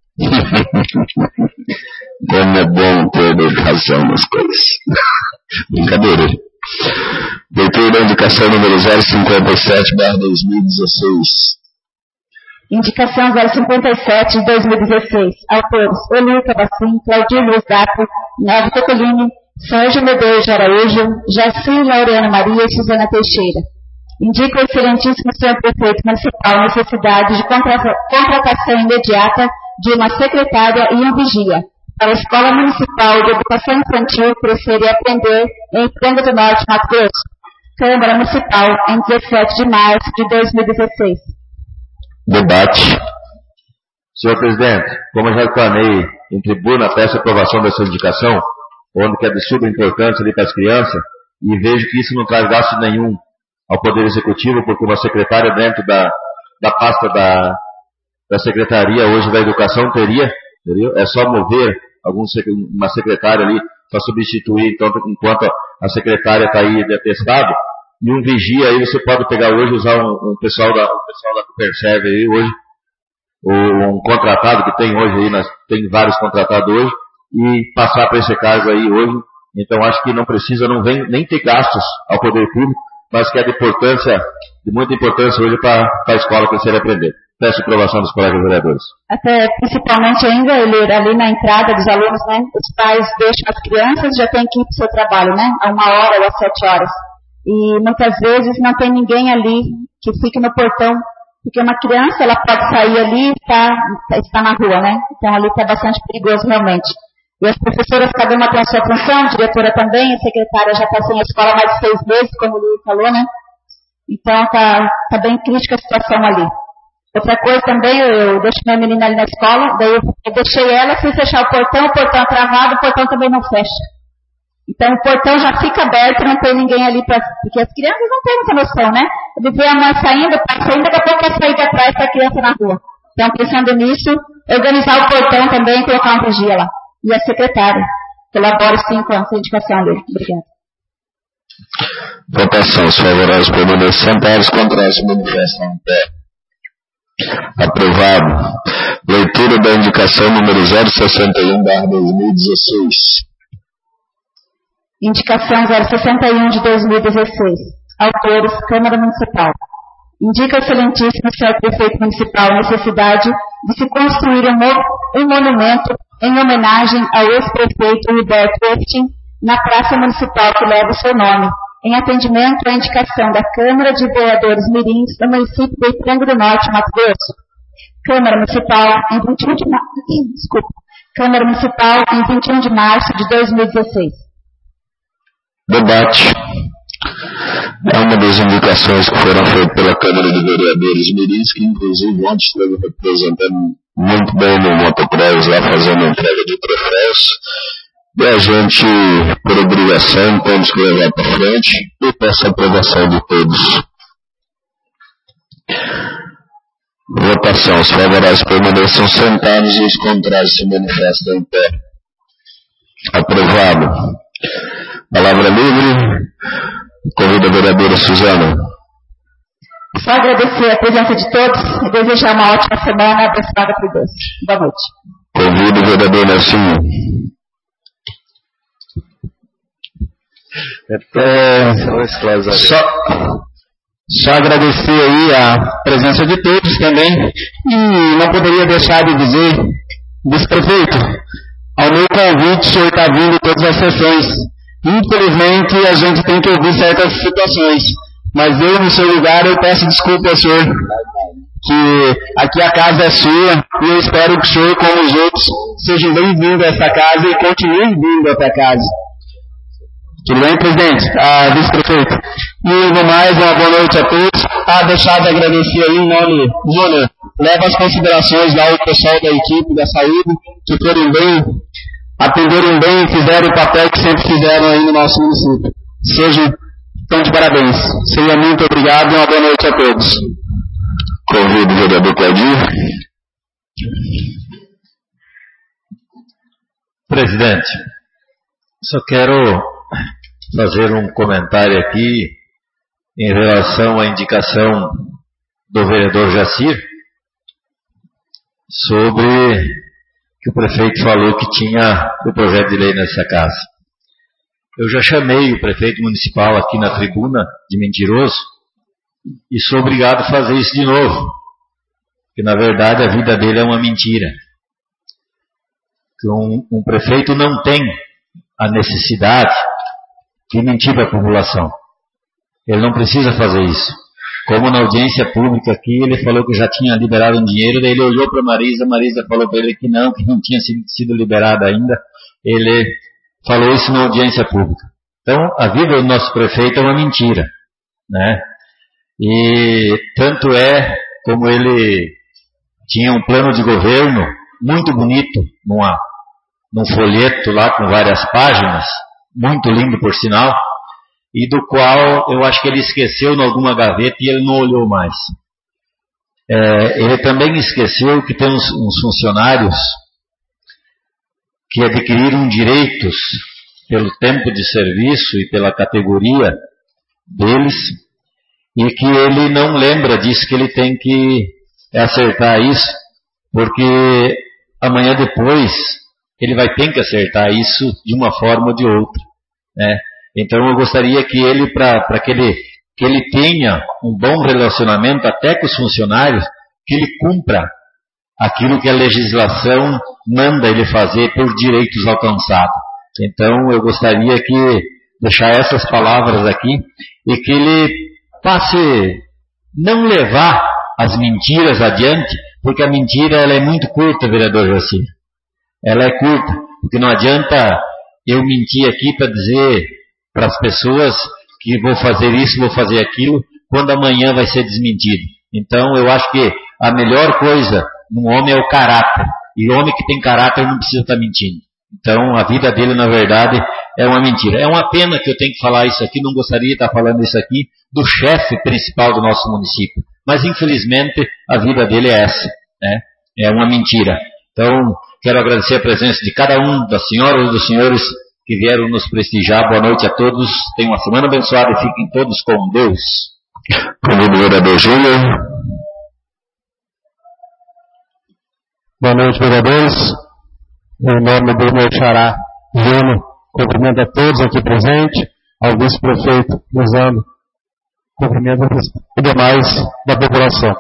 Como é bom ter educação nas coisas. Brincadeira. Leitura da indicação número zero cinquenta e sete barra dois mil e dezesseis. Indicação zero cinquenta e sete de dois mil e dezesseis. Autores: Olívio Tabacim, Claudio Luiz Gato, Nélio Cocolini, Sérgio Medeiros de Araújo, Jaci Laureano Maria e Suzana Teixeira. Indica o excelentíssimo senhor prefeito municipal a necessidade de contrata- contratação imediata de uma secretária e um vigia para a Escola Municipal de Educação Infantil Crescer e Aprender em Ipiranga do Norte, Mato Grosso. Câmara Municipal, em dezessete de março de dois mil e dezesseis. Debate. Senhor presidente, como eu já reclamei em tribuna, peço a aprovação dessa indicação, onde que é de suma importância ali para as crianças, e vejo que isso não traz gasto nenhum ao Poder Executivo, porque uma secretária dentro da, da pasta da, da Secretaria hoje da Educação teria, entendeu? É só mover algum, uma secretária ali para substituir, então, enquanto a secretária está aí de atestado, e um vigia aí você pode pegar hoje, usar um, um pessoal da, um pessoal da Superserve aí hoje, ou um contratado que tem hoje aí, nós tem vários contratados hoje, e passar para esse cargo aí hoje. Então acho que não precisa, não vem nem ter gastos ao poder público, mas que é de importância, de muita importância hoje para a escola crescer e aprender. Peço aprovação dos colegas vereadores. Até, principalmente ainda, ele, ali na entrada dos alunos, né, os pais deixam as crianças, já tem que ir para o seu trabalho, né, a uma hora ou às sete horas. E muitas vezes não tem ninguém ali que fique no portão Porque uma criança, ela pode sair ali e está, está na rua, né? Então ali está bastante perigoso realmente. E as professoras, cada uma tem a sua função, a diretora também, a secretária já passou na escola há mais de seis meses, como o Luiz falou, né? Então está tá bem crítica a situação ali. Outra coisa também, eu, eu deixo minha menina ali na escola, daí eu, eu deixei ela, fui fechar o portão, o portão é travado, o portão também não fecha. Então o portão já fica aberto, não tem ninguém ali para... Porque as crianças não têm muita noção, né? Eu vi a mãe saindo, o pai saindo, daqui a pouco quer sair de atrás da criança na rua. Então, pensando nisso, organizar o portão também e colocar um vigia lá. E a secretária. Colabora sim com essa indicação dele. Obrigada. Votação. Os favoráveis permanecem sentados, contrários se manifestam em pé. Aprovado. Leitura da indicação número zero sessenta e um barra dois mil e dezesseis. Indicação zero sessenta e um de dois mil e dezesseis. Autores, Câmara Municipal. Indica o excelentíssimo senhor prefeito municipal a necessidade de se construir um, um monumento em homenagem ao ex-prefeito Roberto Eftin na Praça Municipal que leva o seu nome, em atendimento à indicação da Câmara de Vereadores Mirins do município de Ipiranga do Norte, Mato Grosso. Câmara Municipal em vinte e um de março, desculpa, Câmara Municipal em vinte e um de março de dois mil e dezesseis. Debate. É uma das indicações que foram feitas pela Câmara de Vereadores Mirins, que inclusive ontem esteve representando muito bem no motocross lá, fazendo entrega de troféus. E a gente, por obrigação, temos que levar para frente e peço a aprovação de todos. Votação. Os favoráveis permaneçam sentados e os contrários se manifestam em pé. Aprovado. Palavra livre. Convido a vereadora Suzana. Só agradecer a presença de todos e desejar uma ótima semana abençoada por Deus. Boa noite. Convido o vereador Nelsinho. É, só, só agradecer aí a presença de todos também. E não poderia deixar de dizer, vice-prefeito, ao meu convite, o senhor está vindo todas as sessões. Infelizmente, a gente tem que ouvir certas situações. Mas eu, no seu lugar, eu peço desculpa ao senhor. Que aqui a casa é sua e eu espero que o senhor, como os outros, sejam bem-vindos a essa casa e continuem vindo até a casa. Tudo bem, presidente? Ah, vice-prefeito. E no mais, uma boa noite a todos. Ah, deixar de agradecer aí em nome, Júnior, leva as considerações lá o pessoal da equipe da saúde, que foram bem, atenderam bem e fizeram o papel que sempre fizeram aí no nosso município. Sejam, então, de parabéns. Seja muito obrigado e uma boa noite a todos. Convido o vereador Claudio. Presidente, só quero fazer um comentário aqui em relação à indicação do vereador Jacir sobre que o prefeito falou que tinha o projeto de lei nessa casa. Eu já chamei o prefeito municipal aqui na tribuna de mentiroso e sou obrigado a fazer isso de novo, porque na verdade a vida dele é uma mentira. Que um, um prefeito não tem a necessidade de mentir para a população. Ele não precisa fazer isso. Como na audiência pública aqui, ele falou que já tinha liberado um dinheiro, daí ele olhou para a Marisa, a Marisa falou para ele que não, que não tinha sido, sido liberado ainda. Ele falou isso na audiência pública. Então, a vida do nosso prefeito é uma mentira, né? E tanto é como ele tinha um plano de governo muito bonito, numa, num folheto lá com várias páginas, muito lindo por sinal, e do qual eu acho que ele esqueceu em alguma gaveta e ele não olhou mais. É, ele também esqueceu que tem uns, uns funcionários que adquiriram direitos pelo tempo de serviço e pela categoria deles, e que ele não lembra disso, que ele tem que acertar isso, porque amanhã depois ele vai ter que acertar isso de uma forma ou de outra, né? Então eu gostaria que ele, para que ele, que ele tenha um bom relacionamento até com os funcionários, que ele cumpra aquilo que a legislação manda ele fazer por direitos alcançados. Então eu gostaria que deixar essas palavras aqui e que ele passe não levar as mentiras adiante, porque a mentira ela é muito curta, vereador Jaci. Ela é curta, porque não adianta eu mentir aqui para dizer para as pessoas que vou fazer isso, vou fazer aquilo, quando amanhã vai ser desmentido. Então eu acho que a melhor coisa num homem é o caráter. E o homem que tem caráter não precisa estar mentindo. Então a vida dele, na verdade, é uma mentira. É uma pena que eu tenho que falar isso aqui, não gostaria de estar falando isso aqui do chefe principal do nosso município. Mas infelizmente a vida dele é essa, né? É uma mentira. Então quero agradecer a presença de cada um, das senhoras e dos senhores que vieram nos prestigiar. Boa noite a todos. Tenham uma semana abençoada e fiquem todos com Deus. Convido o vereador Júnior. Boa noite, vereadores. Em nome do meu xará Júnior, cumprimento a todos aqui presentes, ao vice-prefeito Luzano, cumprimento os demais da população.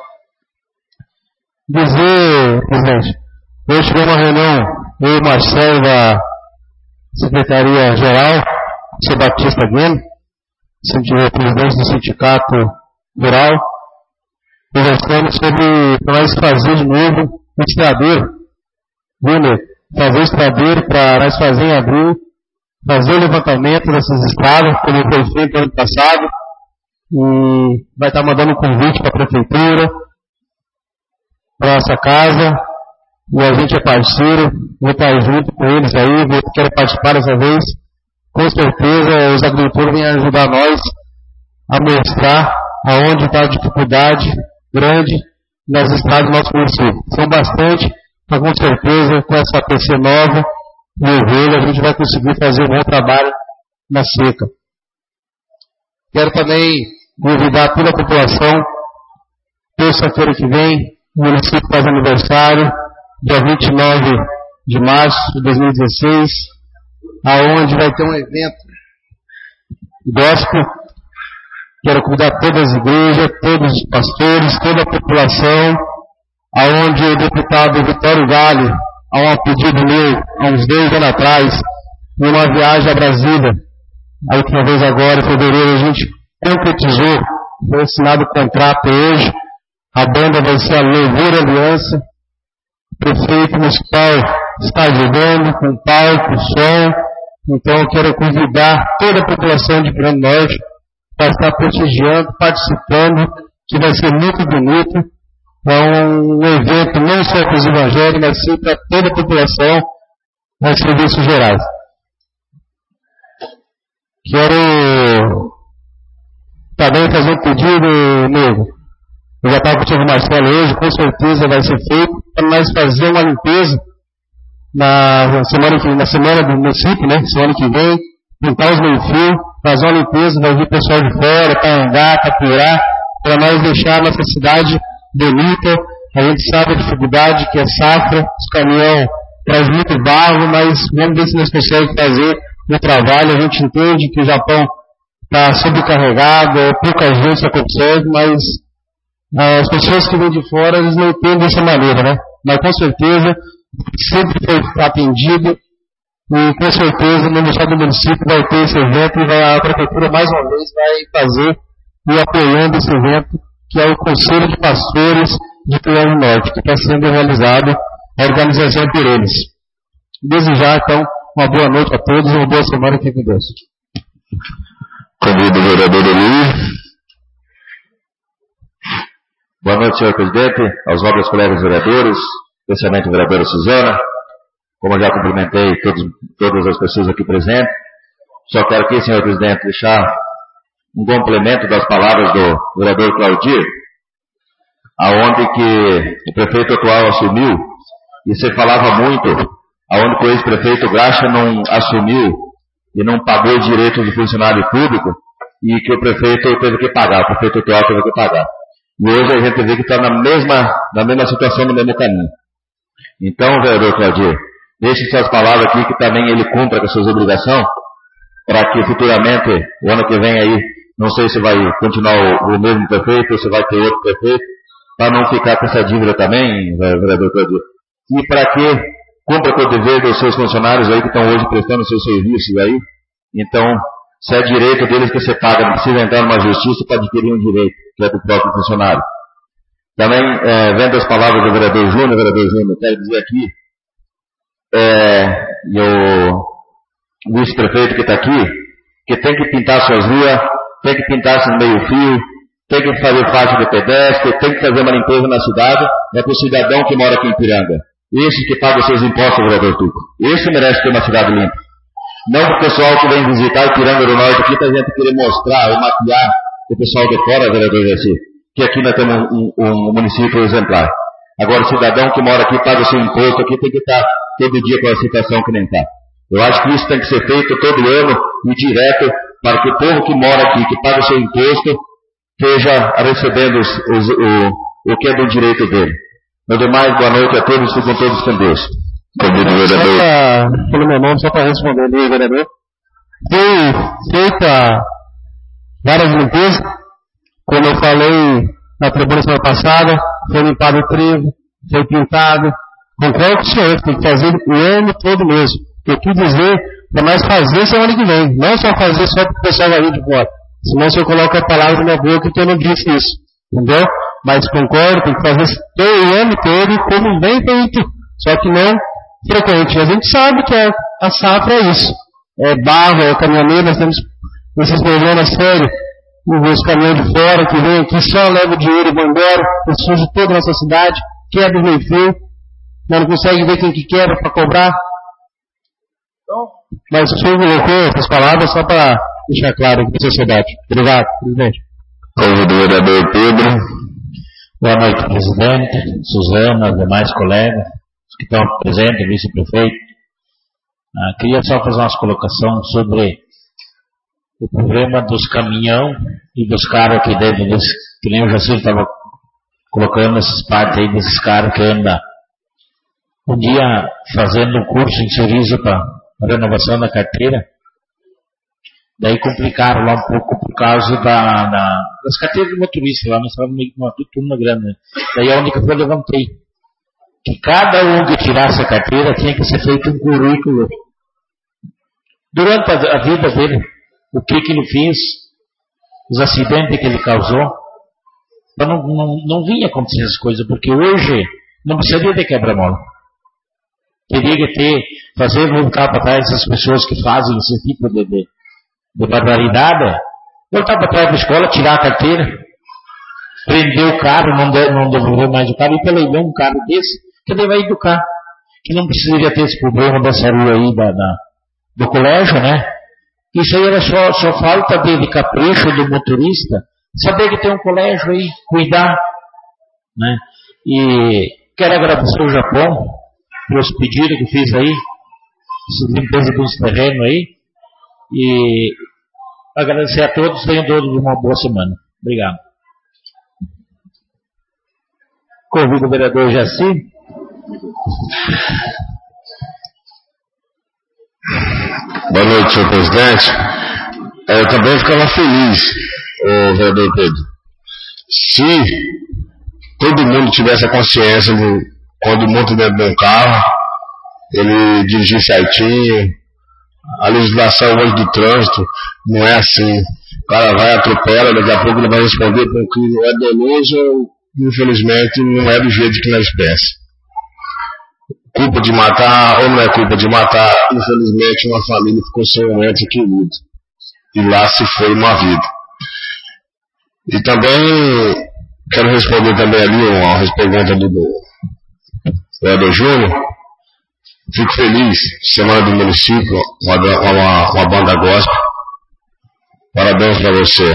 Dizer, presidente, hoje tivemos uma reunião, eu e o Marcelo da Secretaria-Geral, seu Batista Guilherme, presidente do Sindicato Rural, conversamos sobre nós fazer de novo um estradeiro, Júnior, fazer estradeiro para nós fazer em abril, fazer o levantamento dessas estradas, como foi feito ano passado, e vai estar mandando um convite para a prefeitura, para a nossa casa, e a gente é parceiro, vou estar junto com eles aí, vou, quero participar dessa vez. Com certeza os agricultores vêm ajudar nós a mostrar aonde está a dificuldade grande nas estradas do nosso município. São bastante, mas com certeza com essa P C nova e ovelha a gente vai conseguir fazer um bom trabalho na seca. Quero também convidar toda a população, terça-feira que vem, o município faz aniversário, dia vinte e nove de março de dois mil e dezesseis, aonde vai ter um evento gospel. Quero convidar todas as igrejas, todos os pastores, toda a população, aonde o deputado Vitório Vale, a um pedido meu, há uns dois anos atrás, em uma viagem a Brasília, a última vez agora, em fevereiro, a gente concretizou, foi assinado o contrato hoje, a banda vai ser a Louvor Aliança, o prefeito municipal está ajudando com palco, som, então eu quero convidar toda a população de Grande Norte para estar prestigiando, participando, que vai ser muito bonito. É um evento não só para os evangélicos, mas sim para toda a população nos serviços gerais. Quero também fazer um pedido, nego. Eu já estava com o Marcelo hoje, com certeza vai ser feito para nós fazer uma limpeza na semana, que, na semana do município, né? Semana que vem, pintar os meio-fio, fazer uma limpeza, vai vir pessoal de fora, Caangá, Capurá, para nós deixar a nossa cidade bonita. A gente sabe a dificuldade que é safra, os caminhões trazem muito barro, mas vamos ver se nós conseguimos fazer o trabalho. A gente entende que o Japão está sobrecarregado, pouca gente consegue, mas as pessoas que vêm de fora, eles não entendem dessa maneira, né? Mas com certeza, sempre foi atendido, e com certeza no estado do município vai ter esse evento e vai, a prefeitura mais uma vez vai fazer e apoiando esse evento, que é o Conselho de Pastores de Triângulo Norte, que está sendo realizado a organização por eles. Desejar, então, uma boa noite a todos e uma boa semana aqui com Deus. Convido o vereador Eli. Boa noite, senhor presidente, aos nobres colegas vereadores, especialmente a vereadora Suzana. Como eu já cumprimentei todos, todas as pessoas aqui presentes, só quero aqui, senhor presidente, deixar um complemento das palavras do vereador Claudir, aonde que o prefeito atual assumiu, e se falava muito, aonde que o ex-prefeito Graxa não assumiu e não pagou os direitos do funcionário público, e que o prefeito teve que pagar, o prefeito atual teve que pagar. E hoje a gente vê que está na mesma, na mesma situação, no mesmo caminho. Então, vereador Claudir, deixe suas palavras aqui que também ele cumpra com as suas obrigações, para que futuramente, o ano que vem aí, não sei se vai continuar o, o mesmo prefeito ou se vai ter outro prefeito, para não ficar com essa dívida também, vereador Claudir. E para que cumpra com o dever dos seus funcionários aí que estão hoje prestando seus serviços aí. Então, se é direito deles que você paga, não precisa entrar numa justiça para adquirir um direito, que é do próprio funcionário. Também, é, vendo as palavras do vereador Júnior, vereador Júnior, quero dizer aqui, é, e o vice-prefeito que está aqui, que tem que pintar suas ruas, tem que pintar no meio-fio, tem que fazer faixa de pedestre, tem que fazer uma limpeza na cidade, é para o cidadão que mora aqui em Piranga. Esse que paga os seus impostos, vereador Tuco. Esse merece ter uma cidade limpa. Não para o pessoal que vem visitar o Piranga do Norte aqui, para a gente querer mostrar ou maquiar o pessoal de fora, vereador Jaci, que aqui nós temos um, um, um município exemplar. Agora, o cidadão que mora aqui, paga o seu imposto aqui, tem que estar todo dia com a situação que nem está. Eu acho que isso tem que ser feito todo ano e direto, para que o povo que mora aqui, que paga o seu imposto, esteja recebendo os, os, o, o que é do direito dele. No demais, boa noite a todos, ficam todos com Deus. Convido o vereador. Só pra, pelo meu nome, só para responder ali, vereador. Foi feita várias limpezas, como eu falei na tribuna semana passada, foi limpado o trevo, foi pintado. Concordo com o senhor, tem que fazer o ano todo mesmo. Eu quis dizer para nós fazer semana que vem, não só fazer só para o pessoal aí de fora. Senão o senhor coloca a palavra na minha boca que eu não disse isso. Entendeu? Mas concordo, tem que fazer todo o ano todo como bem feito. Só que não frequente. A gente sabe que a, a safra é isso. É barro, é caminhoneiro, nós temos esses problemas sérios. Os caminhões de fora que vêm aqui só levam dinheiro e vão embora, que suja toda a nossa cidade, quebra o meio-fio, mas não consegue ver quem que quebra para cobrar. Então, mas o senhor colocou essas palavras só para deixar claro aqui para a sociedade. Obrigado, presidente. Convido o vereador Pedro. Boa noite, presidente, Suzana, demais colegas que estão presentes, vice-prefeito. Ah, queria só fazer umas colocações sobre o problema dos caminhão e dos caras que devem, que nem o Jacir estava colocando essas partes aí desses caras que andam um dia fazendo um curso em serviço para renovação da carteira. Daí complicaram lá um pouco por causa da, da, das carteiras de motorista lá, nós estávamos meio que uma turma grande. Né? Daí a única que eu levantei, que cada um que tirasse a carteira tinha que ser feito um currículo. Durante a, a vida dele, o que que ele fez, os acidentes que ele causou, não, não, não vinha acontecer essas coisas, porque hoje não precisaria de quebra-mola. Teria que ter, fazer voltar para trás essas pessoas que fazem esse tipo de, de de barbaridade, voltar para trás da escola, tirar a carteira, prender o carro, não, de, não devolver mais o carro, e pelo leilão um carro desse, que ele vai educar, que não precisaria ter esse problema dessa rua aí da, da, do colégio, né? Isso aí era só, só falta de, de capricho do motorista, saber que tem um colégio aí, cuidar, né? E quero agradecer ao Japão pelos pedidos que fiz aí, essa limpeza dos terrenos aí, e agradecer a todos, tenham todos uma boa semana. Obrigado. Convido o vereador Jaci. Boa noite, senhor presidente. Eu também ficava feliz, o vereador Pedro, se todo mundo tivesse a consciência de quando monta dentro de um carro, ele dirigir certinho. A legislação hoje do trânsito não é assim. O cara vai, atropela, daqui a pouco ele vai responder por um crime ou é doloso ou, infelizmente, não é do jeito que nós pensamos. Culpa de matar ou não é culpa de matar, infelizmente uma família ficou sem um ente querido. E lá se foi uma vida. E também quero responder também ali uma pergunta do vereador Júnior. Fico feliz, semana do município, uma, uma, uma banda gospel. Parabéns para você.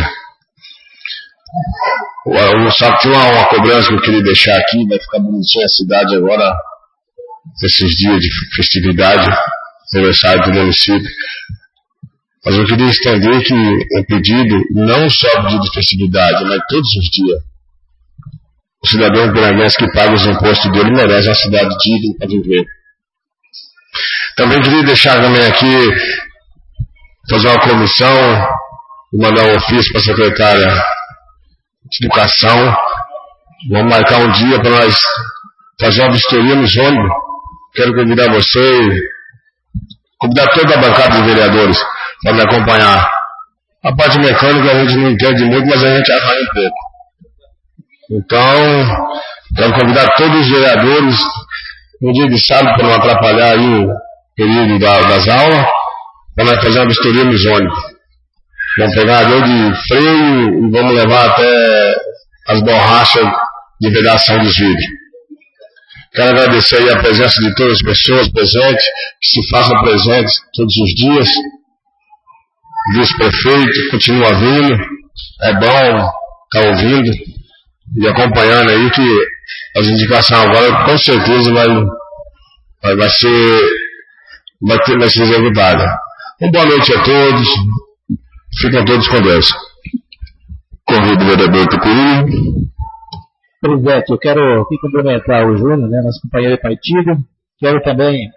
Eu só tinha uma, uma cobrança que eu queria deixar aqui, vai ficar bonitinha a cidade agora, esses dias de festividade, aniversário do município. Mas eu queria estender que um pedido, não só o dia de festividade, mas todos os dias. O cidadão piranguense que paga os impostos dele merece uma cidade digna para viver. Também queria deixar também aqui, fazer uma comissão e mandar um ofício para a secretária de Educação. Vamos marcar um dia para nós fazer uma vistoria nos ônibus. Quero convidar você, convidar toda a bancada de vereadores para me acompanhar. A parte mecânica a gente não entende muito, mas a gente arranha um pouco. Então, quero convidar todos os vereadores, no dia de sábado, para não atrapalhar aí o período da, das aulas, para nós fazer uma vistoria nos ônibus. Vamos pegar a dor de freio e vamos levar até as borrachas de vedação dos vidros. Quero agradecer aí a presença de todas as pessoas presentes, que se façam presentes todos os dias. Vice-prefeito, continua vindo, é bom estar ouvindo e acompanhando aí que as indicações agora com certeza vai, vai, vai ser vai, ter, vai ser executada. Uma boa noite a todos, ficam todos com Deus. Convido o vereador Tucuruí. Presidente, eu quero aqui cumprimentar o Júnior, né, nosso companheiro de partido. Quero também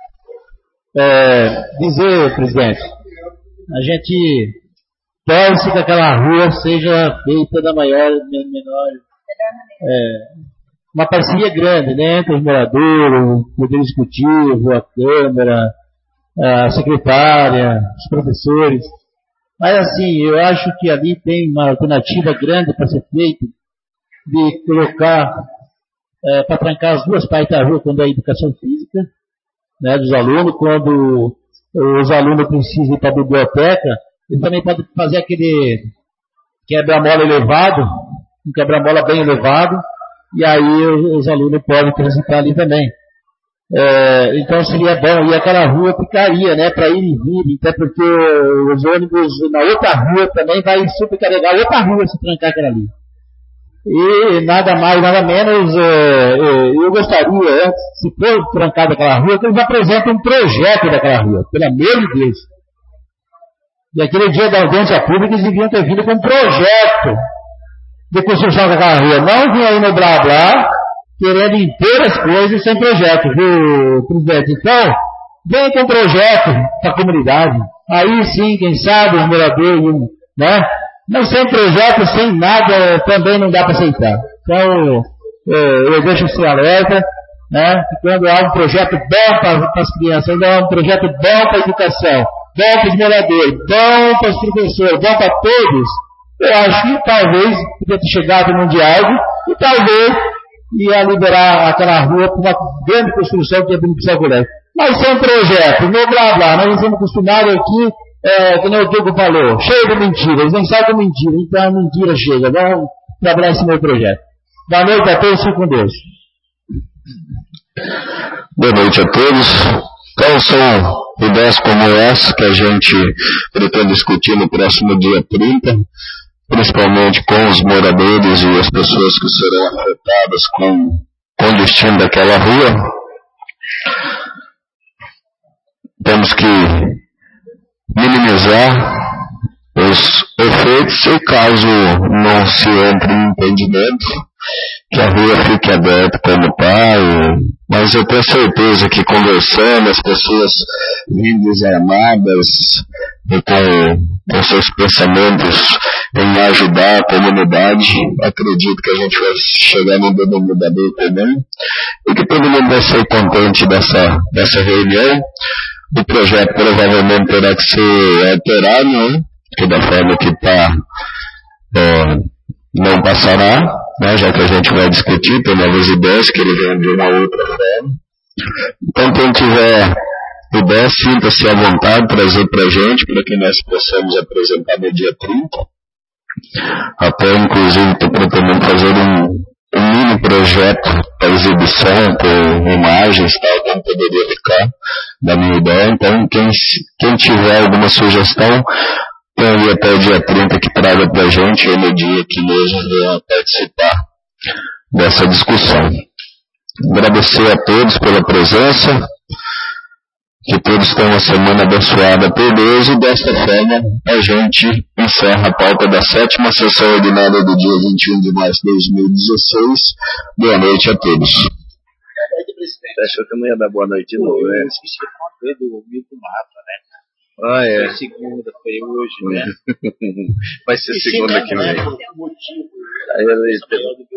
é, dizer, presidente, a gente torce que aquela rua seja feita da maior, menor, é, uma parceria grande, né, entre os moradores, o Poder Executivo, a Câmara, a secretária, os professores. Mas assim, eu acho que ali tem uma alternativa grande para ser feita, de colocar, é, para trancar as duas partes da rua, quando é a educação física, né, dos alunos, quando os alunos precisam ir para a biblioteca, ele também pode fazer aquele quebra-mola elevado, um quebra-mola bem elevado, e aí os alunos podem transitar ali também. É, então seria bom, e aquela rua ficaria, né, para ir e vir, até porque os ônibus na outra rua também vai supercarregar outra rua se trancar aquela ali. E nada mais, nada menos, é, eu gostaria, antes, se for trancada aquela rua, que eles apresentem um projeto daquela rua, pelo amor de Deus. E aquele dia da audiência pública, eles deviam ter vindo com um projeto de construção daquela rua. Não vinha aí no blá blá, querendo impor as coisas sem projeto, viu, presidente? Então, vem com um projeto para a comunidade. Aí sim, quem sabe, os moradores, né? Mas sem projeto, sem nada, também não dá para aceitar. Então, eu deixo esse alerta, né? Que quando há um projeto bom para as crianças, quando há um projeto bom para a educação, bom para os moradores, bom para os professores, bom para todos, eu acho que talvez podia ter chegado num diálogo e talvez ia liberar aquela rua para uma grande construção que é beneficiar o colégio. Mas sem projeto, no blá blá, nós estamos acostumados aqui, é, como o Diego falou, cheio de mentiras, eles nem sabem de mentira, então a mentira chega. Vamos trabalhar esse meu projeto. Boa noite a todos, fiquem com Deus. Boa noite a todos. Então são ideias como essa que a gente pretende discutir no próximo dia trinta, principalmente com os moradores e as pessoas que serão afetadas com, com o destino daquela rua. Temos que minimizar os efeitos e caso não se entre em entendimento, que a rua fique aberta como está, mas eu tenho certeza que conversando, as pessoas vindo desarmadas e com, com seus pensamentos em ajudar a comunidade, acredito que a gente vai chegar num denominador comum e que todo mundo vai ser contente dessa, dessa reunião. O projeto provavelmente terá que ser alterado, né? Que da forma que está, é, não passará, né? Já que a gente vai discutir, tem novas ideias que ele vem de uma outra forma. Então quem tiver ideia, sinta-se à vontade, trazer para a gente, para que nós possamos apresentar no dia trinta. Até inclusive estou pretendendo fazer um, um mini projeto para exibição, com imagens, tal, como poderia ficar da minha ideia. Então quem, quem tiver alguma sugestão, tem até o dia trinta que traga para a gente, ou no dia que mesmo venha participar dessa discussão. Agradecer a todos pela presença, que todos tenham uma semana abençoada por Deus, e desta forma a gente encerra a pauta da sétima sessão ordinária do dia vinte e um de março de dois mil e dezesseis. Boa noite a todos. Você achou que eu não ia dar boa noite de novo, né? Eu esqueci de falar uma coisa do Milton Mafra, né? Ah, é. Foi segunda, foi hoje, né? Vai ser segunda aqui mesmo. Motivo. Aí ele